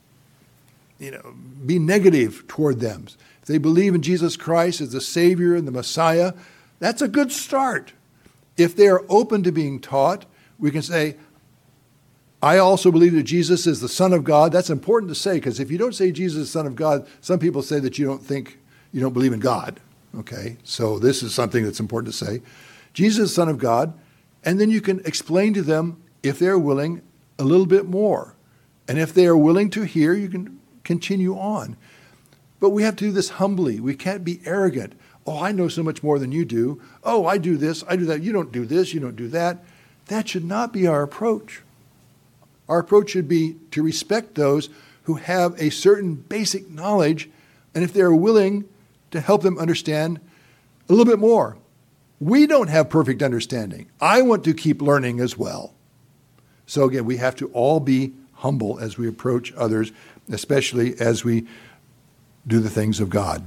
be negative toward them. If they believe in Jesus Christ as the Savior and the Messiah, that's a good start. If they are open to being taught, we can say, I also believe that Jesus is the Son of God. That's important to say, because if you don't say Jesus is the Son of God, some people say that you don't believe in God. Okay, so this is something that's important to say. Jesus is the Son of God, and then you can explain to them, if they're willing, a little bit more. And if they are willing to hear, you can continue on. But we have to do this humbly. We can't be arrogant. Oh, I know so much more than you do. Oh, I do this, I do that. You don't do this, you don't do that. That should not be our approach. Our approach should be to respect those who have a certain basic knowledge, and if they're willing to help them understand a little bit more. We don't have perfect understanding. I want to keep learning as well. So again, we have to all be humble as we approach others, especially as we do the things of God.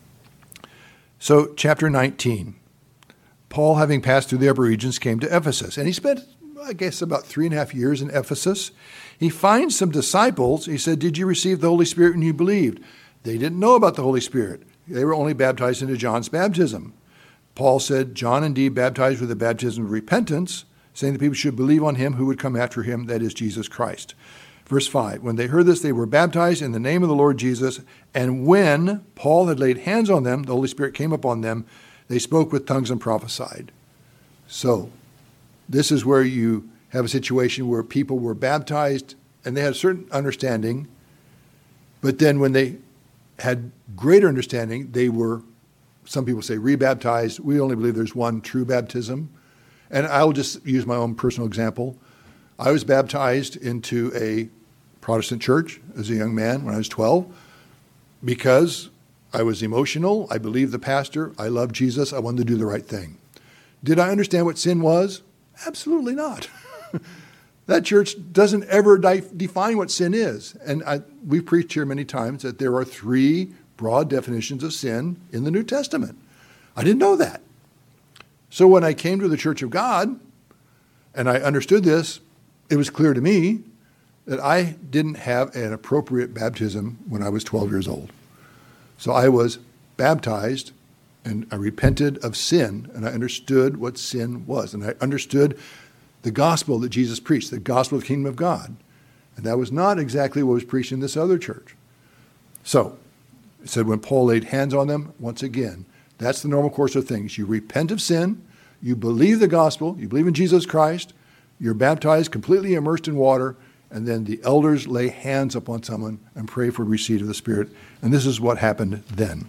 So chapter 19, Paul, having passed through the upper regions, came to Ephesus. And he spent, I guess, about 3.5 years in Ephesus. He finds some disciples. He said, did you receive the Holy Spirit when you believed? They didn't know about the Holy Spirit. They were only baptized into John's baptism. Paul said, John indeed baptized with the baptism of repentance, saying that people should believe on him who would come after him, that is Jesus Christ. Verse 5, when they heard this, they were baptized in the name of the Lord Jesus. And when Paul had laid hands on them, the Holy Spirit came upon them. They spoke with tongues and prophesied. So this is where you have a situation where people were baptized and they had a certain understanding. But then when they had greater understanding, they were, some people say, rebaptized. We only believe there's one true baptism. And I'll just use my own personal example. I was baptized into a Protestant church as a young man when I was 12 because I was emotional. I believed the pastor. I loved Jesus. I wanted to do the right thing. Did I understand what sin was? Absolutely not. That church doesn't ever define what sin is. And we've preached here many times that there are 3 broad definitions of sin in the New Testament. I didn't know that. So when I came to the Church of God and I understood this, it was clear to me that I didn't have an appropriate baptism when I was 12 years old. So I was baptized and I repented of sin, and I understood what sin was. And I understood the gospel that Jesus preached, the gospel of the kingdom of God. And that was not exactly what was preached in this other church. So it said when Paul laid hands on them, once again, that's the normal course of things. You repent of sin, you believe the gospel, you believe in Jesus Christ, you're baptized, completely immersed in water, and then the elders lay hands upon someone and pray for receipt of the Spirit. And this is what happened then.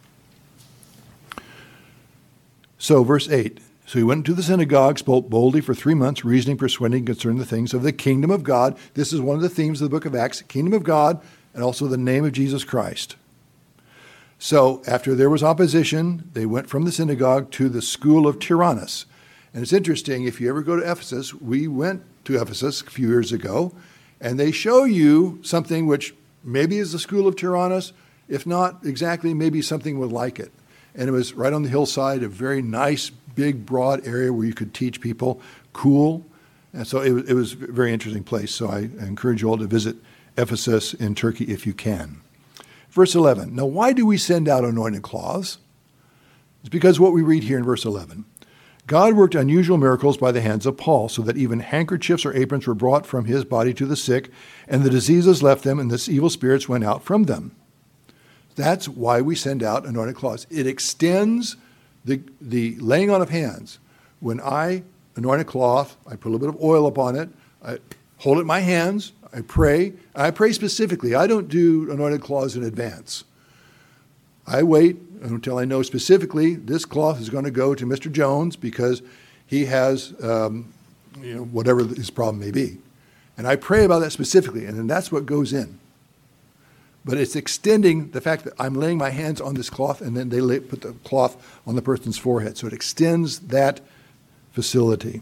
So verse 8, so he went into the synagogue, spoke boldly for 3 months, reasoning, persuading concerning the things of the kingdom of God. This is one of the themes of the book of Acts, kingdom of God, and also the name of Jesus Christ. So after there was opposition, they went from the synagogue to the school of Tyrannus. And it's interesting, if you ever go to Ephesus, we went to Ephesus a few years ago, and they show you something which maybe is the school of Tyrannus, if not exactly, maybe something like it. And it was right on the hillside, a very nice, big, broad area where you could teach people, cool. And so it was a very interesting place. So I encourage you all to visit Ephesus in Turkey if you can. Verse 11, now why do we send out anointed cloths? It's because what we read here in verse 11. God worked unusual miracles by the hands of Paul, so that even handkerchiefs or aprons were brought from his body to the sick, and the diseases left them, and the evil spirits went out from them. That's why we send out anointed cloths. It extends the laying on of hands. When I anoint a cloth, I put a little bit of oil upon it, I hold it in my hands, I pray specifically. I don't do anointed cloths in advance. I wait until I know specifically this cloth is going to go to Mr. Jones because he has, whatever his problem may be. And I pray about that specifically, and then that's what goes in. But it's extending the fact that I'm laying my hands on this cloth, and then they put the cloth on the person's forehead. So it extends that facility.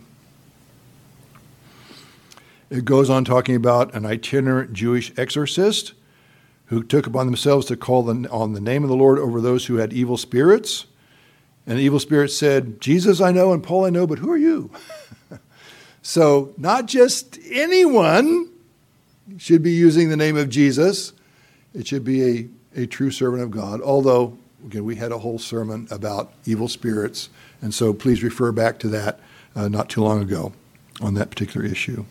It goes on talking about an itinerant Jewish exorcist who took upon themselves to call on the name of the Lord over those who had evil spirits. And the evil spirit said, Jesus I know and Paul I know, but who are you? So not just anyone should be using the name of Jesus. It should be a true servant of God, although, again, we had a whole sermon about evil spirits, and so please refer back to that not too long ago on that particular issue.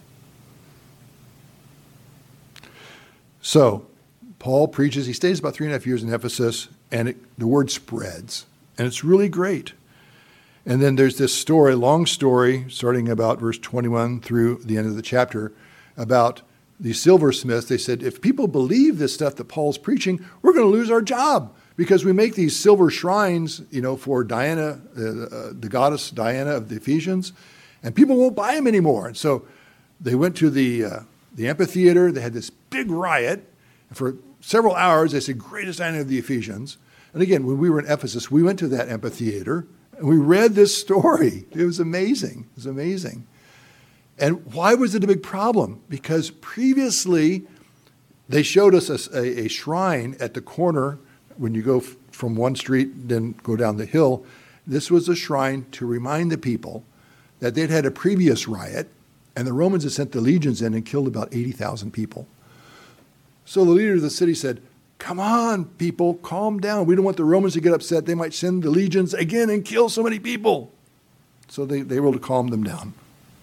So Paul preaches, he stays about 3.5 years in Ephesus, and the word spreads, and it's really great. And then there's this story, long story, starting about verse 21 through the end of the chapter, about the silversmiths. They said, if people believe this stuff that Paul's preaching, we're going to lose our job because we make these silver shrines, for Diana, the goddess Diana of the Ephesians, and people won't buy them anymore. And so they went to the amphitheater. They had this big riot. And for several hours, they said, greatest Diana of the Ephesians. And again, when we were in Ephesus, we went to that amphitheater and we read this story. It was amazing. It was amazing. And why was it a big problem? Because previously, they showed us a shrine at the corner when you go from one street, then go down the hill. This was a shrine to remind the people that they'd had a previous riot, and the Romans had sent the legions in and killed about 80,000 people. So the leader of the city said, come on, people, calm down. We don't want the Romans to get upset. They might send the legions again and kill so many people. So they were able to calm them down.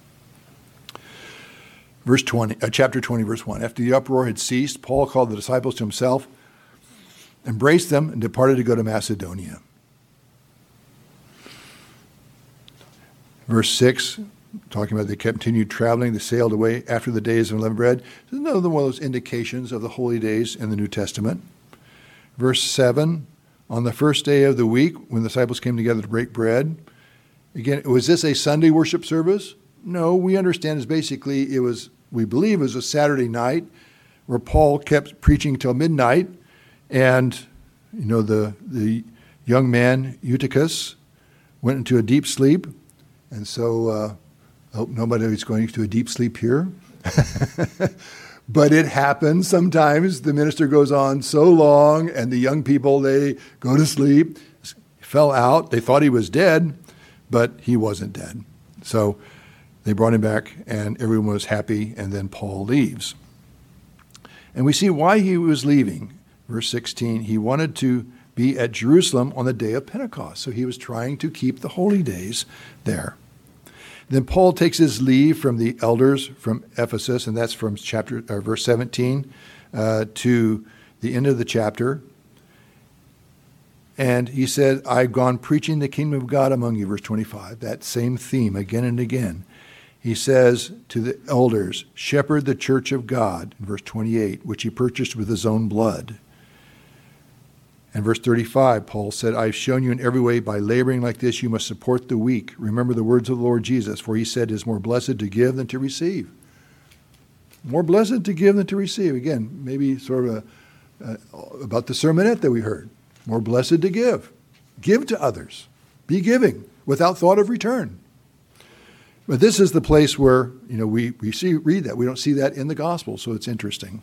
Chapter 20, verse 1. After the uproar had ceased, Paul called the disciples to himself, embraced them, and departed to go to Macedonia. Verse 6, talking about they continued traveling, they sailed away after the days of unleavened bread. This is another one of those indications of the holy days in the New Testament. Verse 7, on the first day of the week, when the disciples came together to break bread. Again, was this a Sunday worship service? No, we understand we believe it was a Saturday night where Paul kept preaching till midnight, and the young man Eutychus went into a deep sleep, and so I hope nobody is going to a deep sleep here But it happens sometimes. The minister goes on so long, and the young people, they go to sleep. Fell out. They thought he was dead, but he wasn't dead. So they brought him back, and everyone was happy, and then Paul leaves. And we see why he was leaving. Verse 16, he wanted to be at Jerusalem on the day of Pentecost. So he was trying to keep the holy days there. Then Paul takes his leave from the elders from Ephesus, and that's from verse 17 to the end of the chapter. And he said, I've gone preaching the kingdom of God among you, verse 25, that same theme again and again. He says to the elders, shepherd the church of God, in verse 28, which he purchased with his own blood. And verse 35, Paul said, I've shown you in every way by laboring like this, you must support the weak. Remember the words of the Lord Jesus, for he said, it is more blessed to give than to receive. More blessed to give than to receive. Again, maybe sort of about the sermonette that we heard. More blessed to give. Give to others. Be giving without thought of return. But this is the place where, we read that. We don't see that in the gospel, so it's interesting.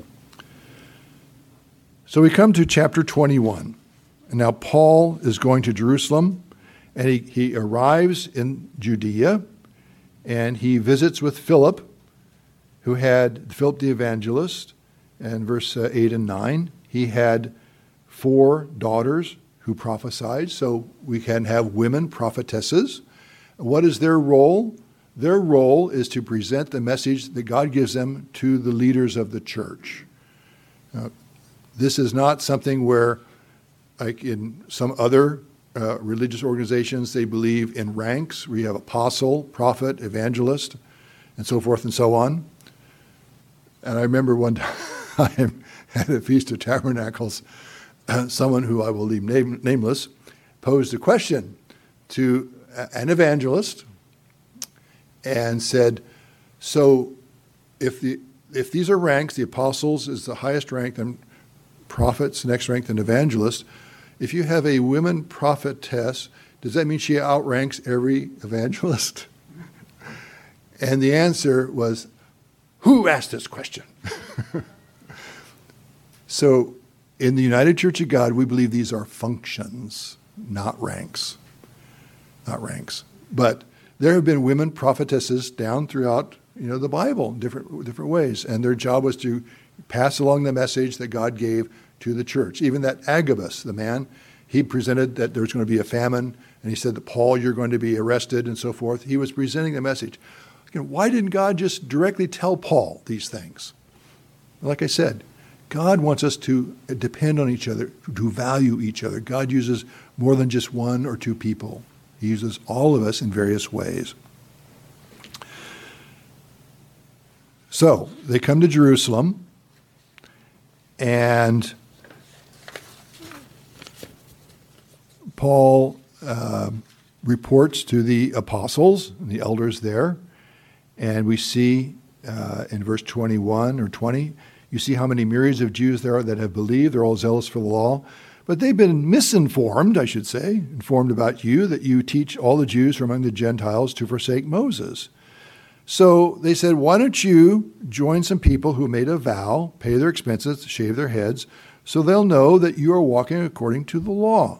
So we come to chapter 21. And now Paul is going to Jerusalem, and he arrives in Judea, and he visits with Philip, who had Philip the evangelist, and verse 8 and 9. He had 4 daughters who prophesied, so we can have women prophetesses. What is their role? Their role is to present the message that God gives them to the leaders of the church. This is not something where, like in some other religious organizations, they believe in ranks, where you have apostle, prophet, evangelist, and so forth and so on. And I remember one time at a Feast of Tabernacles, someone who I will leave nameless posed a question to an evangelist and said, so if these are ranks, the apostles is the highest rank, then prophets next rank, then evangelists. If you have a women prophetess, does that mean she outranks every evangelist? And the answer was, who asked this question? So in the United Church of God, we believe these are functions, not ranks. Not ranks. But there have been women prophetesses down throughout, the Bible in different ways. And their job was to pass along the message that God gave to the church. Even that Agabus, the man, he presented that there was going to be a famine, and he said that Paul, you're going to be arrested and so forth. He was presenting the message. Why didn't God just directly tell Paul these things? Like I said, God wants us to depend on each other, to value each other. God uses more than just 1 or 2 people. He uses all of us in various ways. So they come to Jerusalem, and Paul reports to the apostles and the elders there, and we see in verse 21 or 20, you see how many myriads of Jews there are that have believed. They're all zealous for the law. But they've been misinformed, I should say, informed about you, that you teach all the Jews from among the Gentiles to forsake Moses. So they said, why don't you join some people who made a vow, pay their expenses, shave their heads, so they'll know that you are walking according to the law.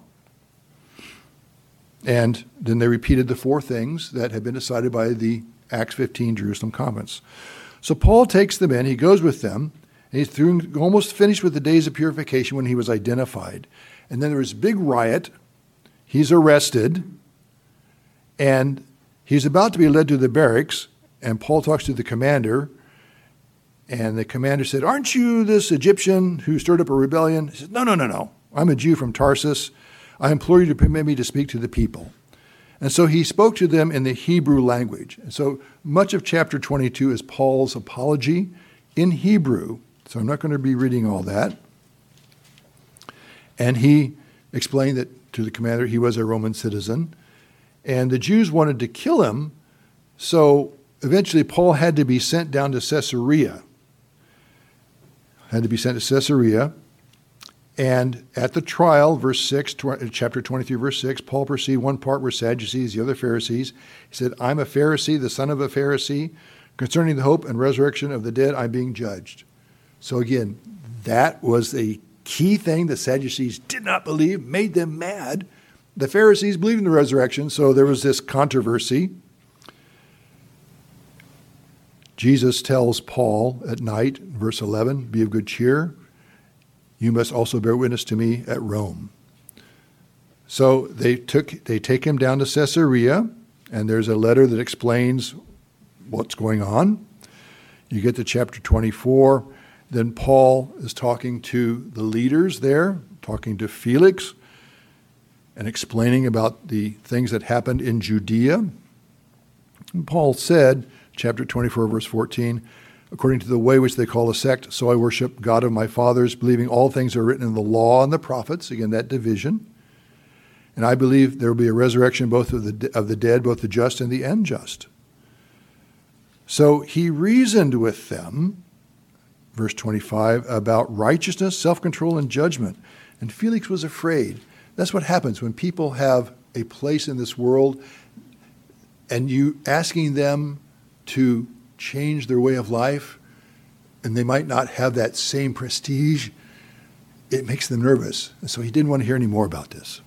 And then they repeated the 4 things that had been decided by the Acts 15 Jerusalem conference. So Paul takes them in, he goes with them, and he's almost finished with the days of purification when he was identified. And then there was a big riot. He's arrested, and he's about to be led to the barracks, and Paul talks to the commander, and the commander said, aren't you this Egyptian who stirred up a rebellion? He said, no. I'm a Jew from Tarsus. I implore you to permit me to speak to the people. And so he spoke to them in the Hebrew language. And so much of chapter 22 is Paul's apology in Hebrew. So I'm not going to be reading all that. And he explained that to the commander he was a Roman citizen. And the Jews wanted to kill him. So eventually Paul had to be sent down to Caesarea. And at the trial, verse 6, chapter 23, verse 6, Paul perceived one part were Sadducees, the other Pharisees. He said, I'm a Pharisee, the son of a Pharisee. Concerning the hope and resurrection of the dead, I'm being judged. So again, that was a key thing the Sadducees did not believe, made them mad. The Pharisees believed in the resurrection, so there was this controversy. Jesus tells Paul at night, verse 11, be of good cheer. You must also bear witness to me at Rome. So they take him down to Caesarea, and there's a letter that explains what's going on. You get to chapter 24. Then Paul is talking to the leaders there, talking to Felix, and explaining about the things that happened in Judea. And Paul said, chapter 24, verse 14, according to the way which they call a sect, so I worship God of my fathers, believing all things are written in the law and the prophets, again, that division. And I believe there will be a resurrection both of the dead, both the just and the unjust. So he reasoned with them, verse 25, about righteousness, self-control, and judgment. And Felix was afraid. That's what happens when people have a place in this world and you asking them to change their way of life, and they might not have that same prestige. It makes them nervous. And so he didn't want to hear any more about this.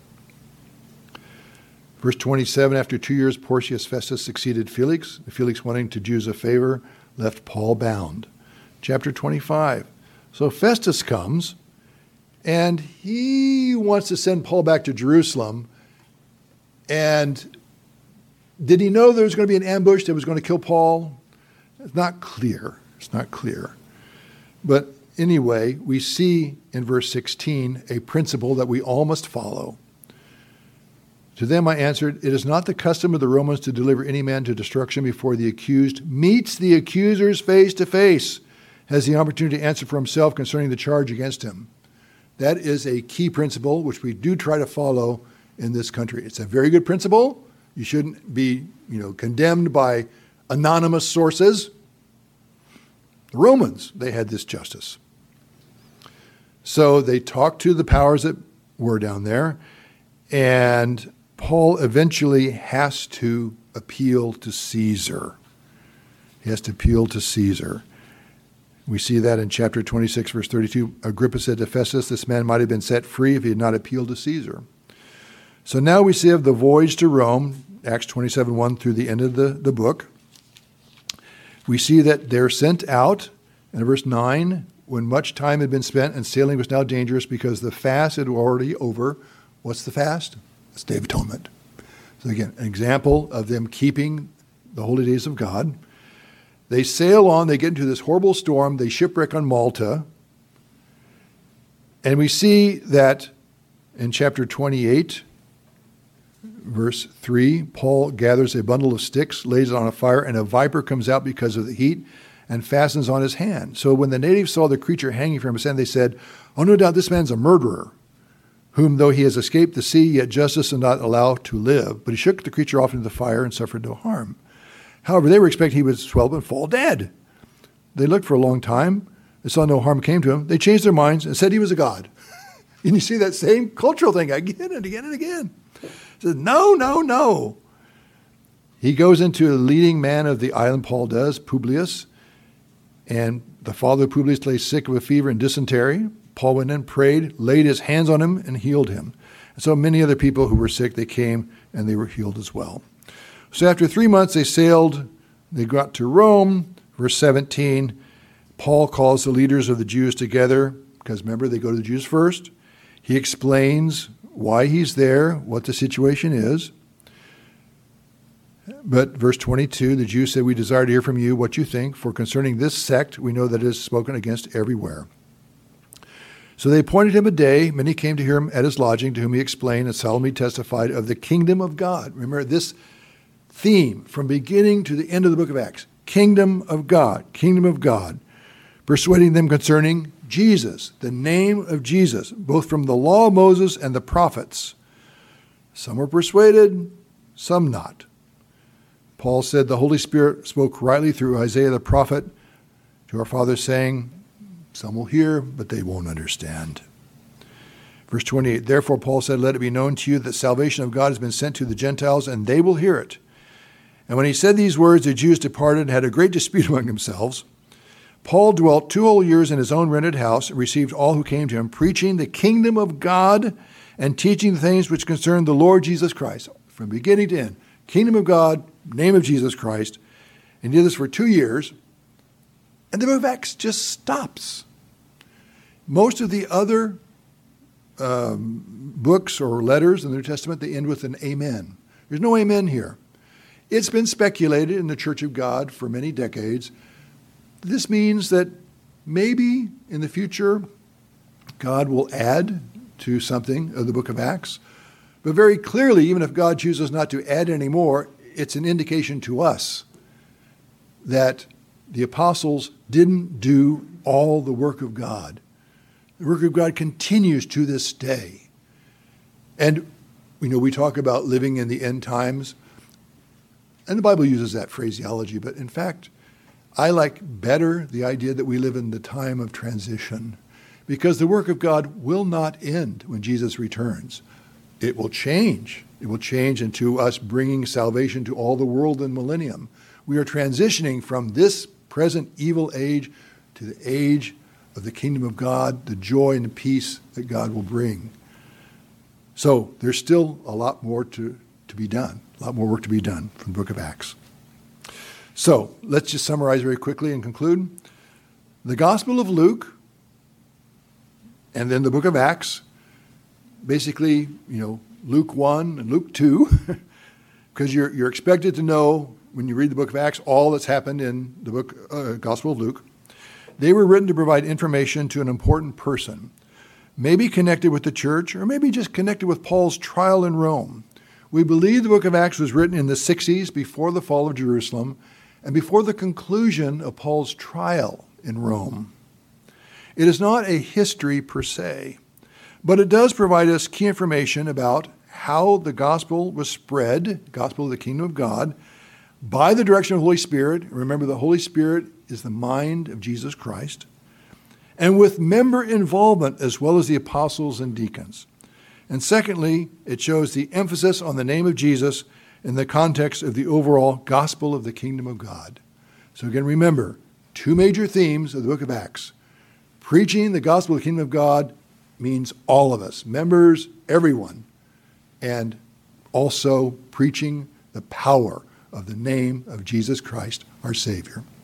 Verse 27, after 2 years, Porcius Festus succeeded Felix. Felix, wanting to Jews a favor, left Paul bound. Chapter 25. So Festus comes, and he wants to send Paul back to Jerusalem. And did he know there was going to be an ambush that was going to kill Paul? It's not clear. It's not clear. But anyway, we see in verse 16 a principle that we all must follow. To them I answered, it is not the custom of the Romans to deliver any man to destruction before the accused meets the accusers face to face, has the opportunity to answer for himself concerning the charge against him. That is a key principle which we do try to follow in this country. It's a very good principle. You shouldn't be, condemned by anonymous sources. The Romans, they had this justice. So they talked to the powers that were down there, and Paul eventually has to appeal to Caesar. He has to appeal to Caesar. We see that in chapter 26, verse 32. Agrippa said to Festus, this man might have been set free if he had not appealed to Caesar. So now we see of the voyage to Rome, Acts 27:1 through the end of the book. We see that they're sent out, in verse 9, when much time had been spent and sailing was now dangerous because the fast had already over. What's the fast? It's Day of Atonement. So again, an example of them keeping the holy days of God. They sail on, they get into this horrible storm, they shipwreck on Malta. And we see that in chapter 28, verse 3, Paul gathers a bundle of sticks, lays it on a fire, and a viper comes out because of the heat and fastens on his hand. So when the natives saw the creature hanging from his hand, they said, oh, no doubt this man's a murderer, whom though he has escaped the sea, yet justice did not allow to live. But he shook the creature off into the fire and suffered no harm. However, they were expecting he would swell up and fall dead. They looked for a long time. They saw no harm came to him. They changed their minds and said he was a god. And you see that same cultural thing again and again and again. Says, no. He goes into a leading man of the island, Paul does, Publius. And the father of Publius lay sick of a fever and dysentery. Paul went in, prayed, laid his hands on him, and healed him. And so many other people who were sick, they came and they were healed as well. So after 3 months, they sailed. They got to Rome. Verse 17, Paul calls the leaders of the Jews together, because remember, they go to the Jews first. He explains why he's there, what the situation is. But verse 22, the Jews said, we desire to hear from you what you think, for concerning this sect, we know that it is spoken against everywhere. So they appointed him a day. Many came to hear him at his lodging, to whom he explained and solemnly testified of the kingdom of God. Remember this theme from beginning to the end of the book of Acts. Kingdom of God, persuading them concerning Jesus, the name of Jesus, both from the law of Moses and the prophets. Some were persuaded, some not. Paul said the Holy Spirit spoke rightly through Isaiah the prophet to our fathers, saying, some will hear, but they won't understand. Verse 28, therefore Paul said, let it be known to you that salvation of God has been sent to the Gentiles, and they will hear it. And when he said these words, the Jews departed and had a great dispute among themselves. Paul dwelt 2 whole years in his own rented house and received all who came to him, preaching the kingdom of God and teaching the things which concern the Lord Jesus Christ. From beginning to end, kingdom of God, name of Jesus Christ. And he did this for 2 years. And the book of Acts just stops. Most of the other books or letters in the New Testament, they end with an amen. There's no amen here. It's been speculated in the Church of God for many decades. This means that maybe in the future, God will add to something of the book of Acts. But very clearly, even if God chooses not to add anymore, it's an indication to us that the apostles didn't do all the work of God. The work of God continues to this day. And we talk about living in the end times, and the Bible uses that phraseology, but in fact, I like better the idea that we live in the time of transition, because the work of God will not end when Jesus returns. It will change. It will change into us bringing salvation to all the world in millennium. We are transitioning from this present evil age to the age of the kingdom of God, the joy and the peace that God will bring. So there's still a lot more to be done, a lot more work to be done from the book of Acts. So let's just summarize very quickly and conclude. The Gospel of Luke and then the book of Acts, basically, Luke 1 and Luke 2, because you're expected to know when you read the book of Acts all that's happened in the book Gospel of Luke. They were written to provide information to an important person, maybe connected with the church or maybe just connected with Paul's trial in Rome. We believe the book of Acts was written in the 60s before the fall of Jerusalem and before the conclusion of Paul's trial in Rome. It is not a history per se, but it does provide us key information about how the gospel was spread, gospel of the kingdom of God, by the direction of the Holy Spirit. Remember, the Holy Spirit is the mind of Jesus Christ, and with member involvement as well as the apostles and deacons. And secondly, it shows the emphasis on the name of Jesus in the context of the overall gospel of the kingdom of God. So again, remember, 2 major themes of the book of Acts. Preaching the gospel of the kingdom of God means all of us, members, everyone, and also preaching the power of the name of Jesus Christ, our Savior.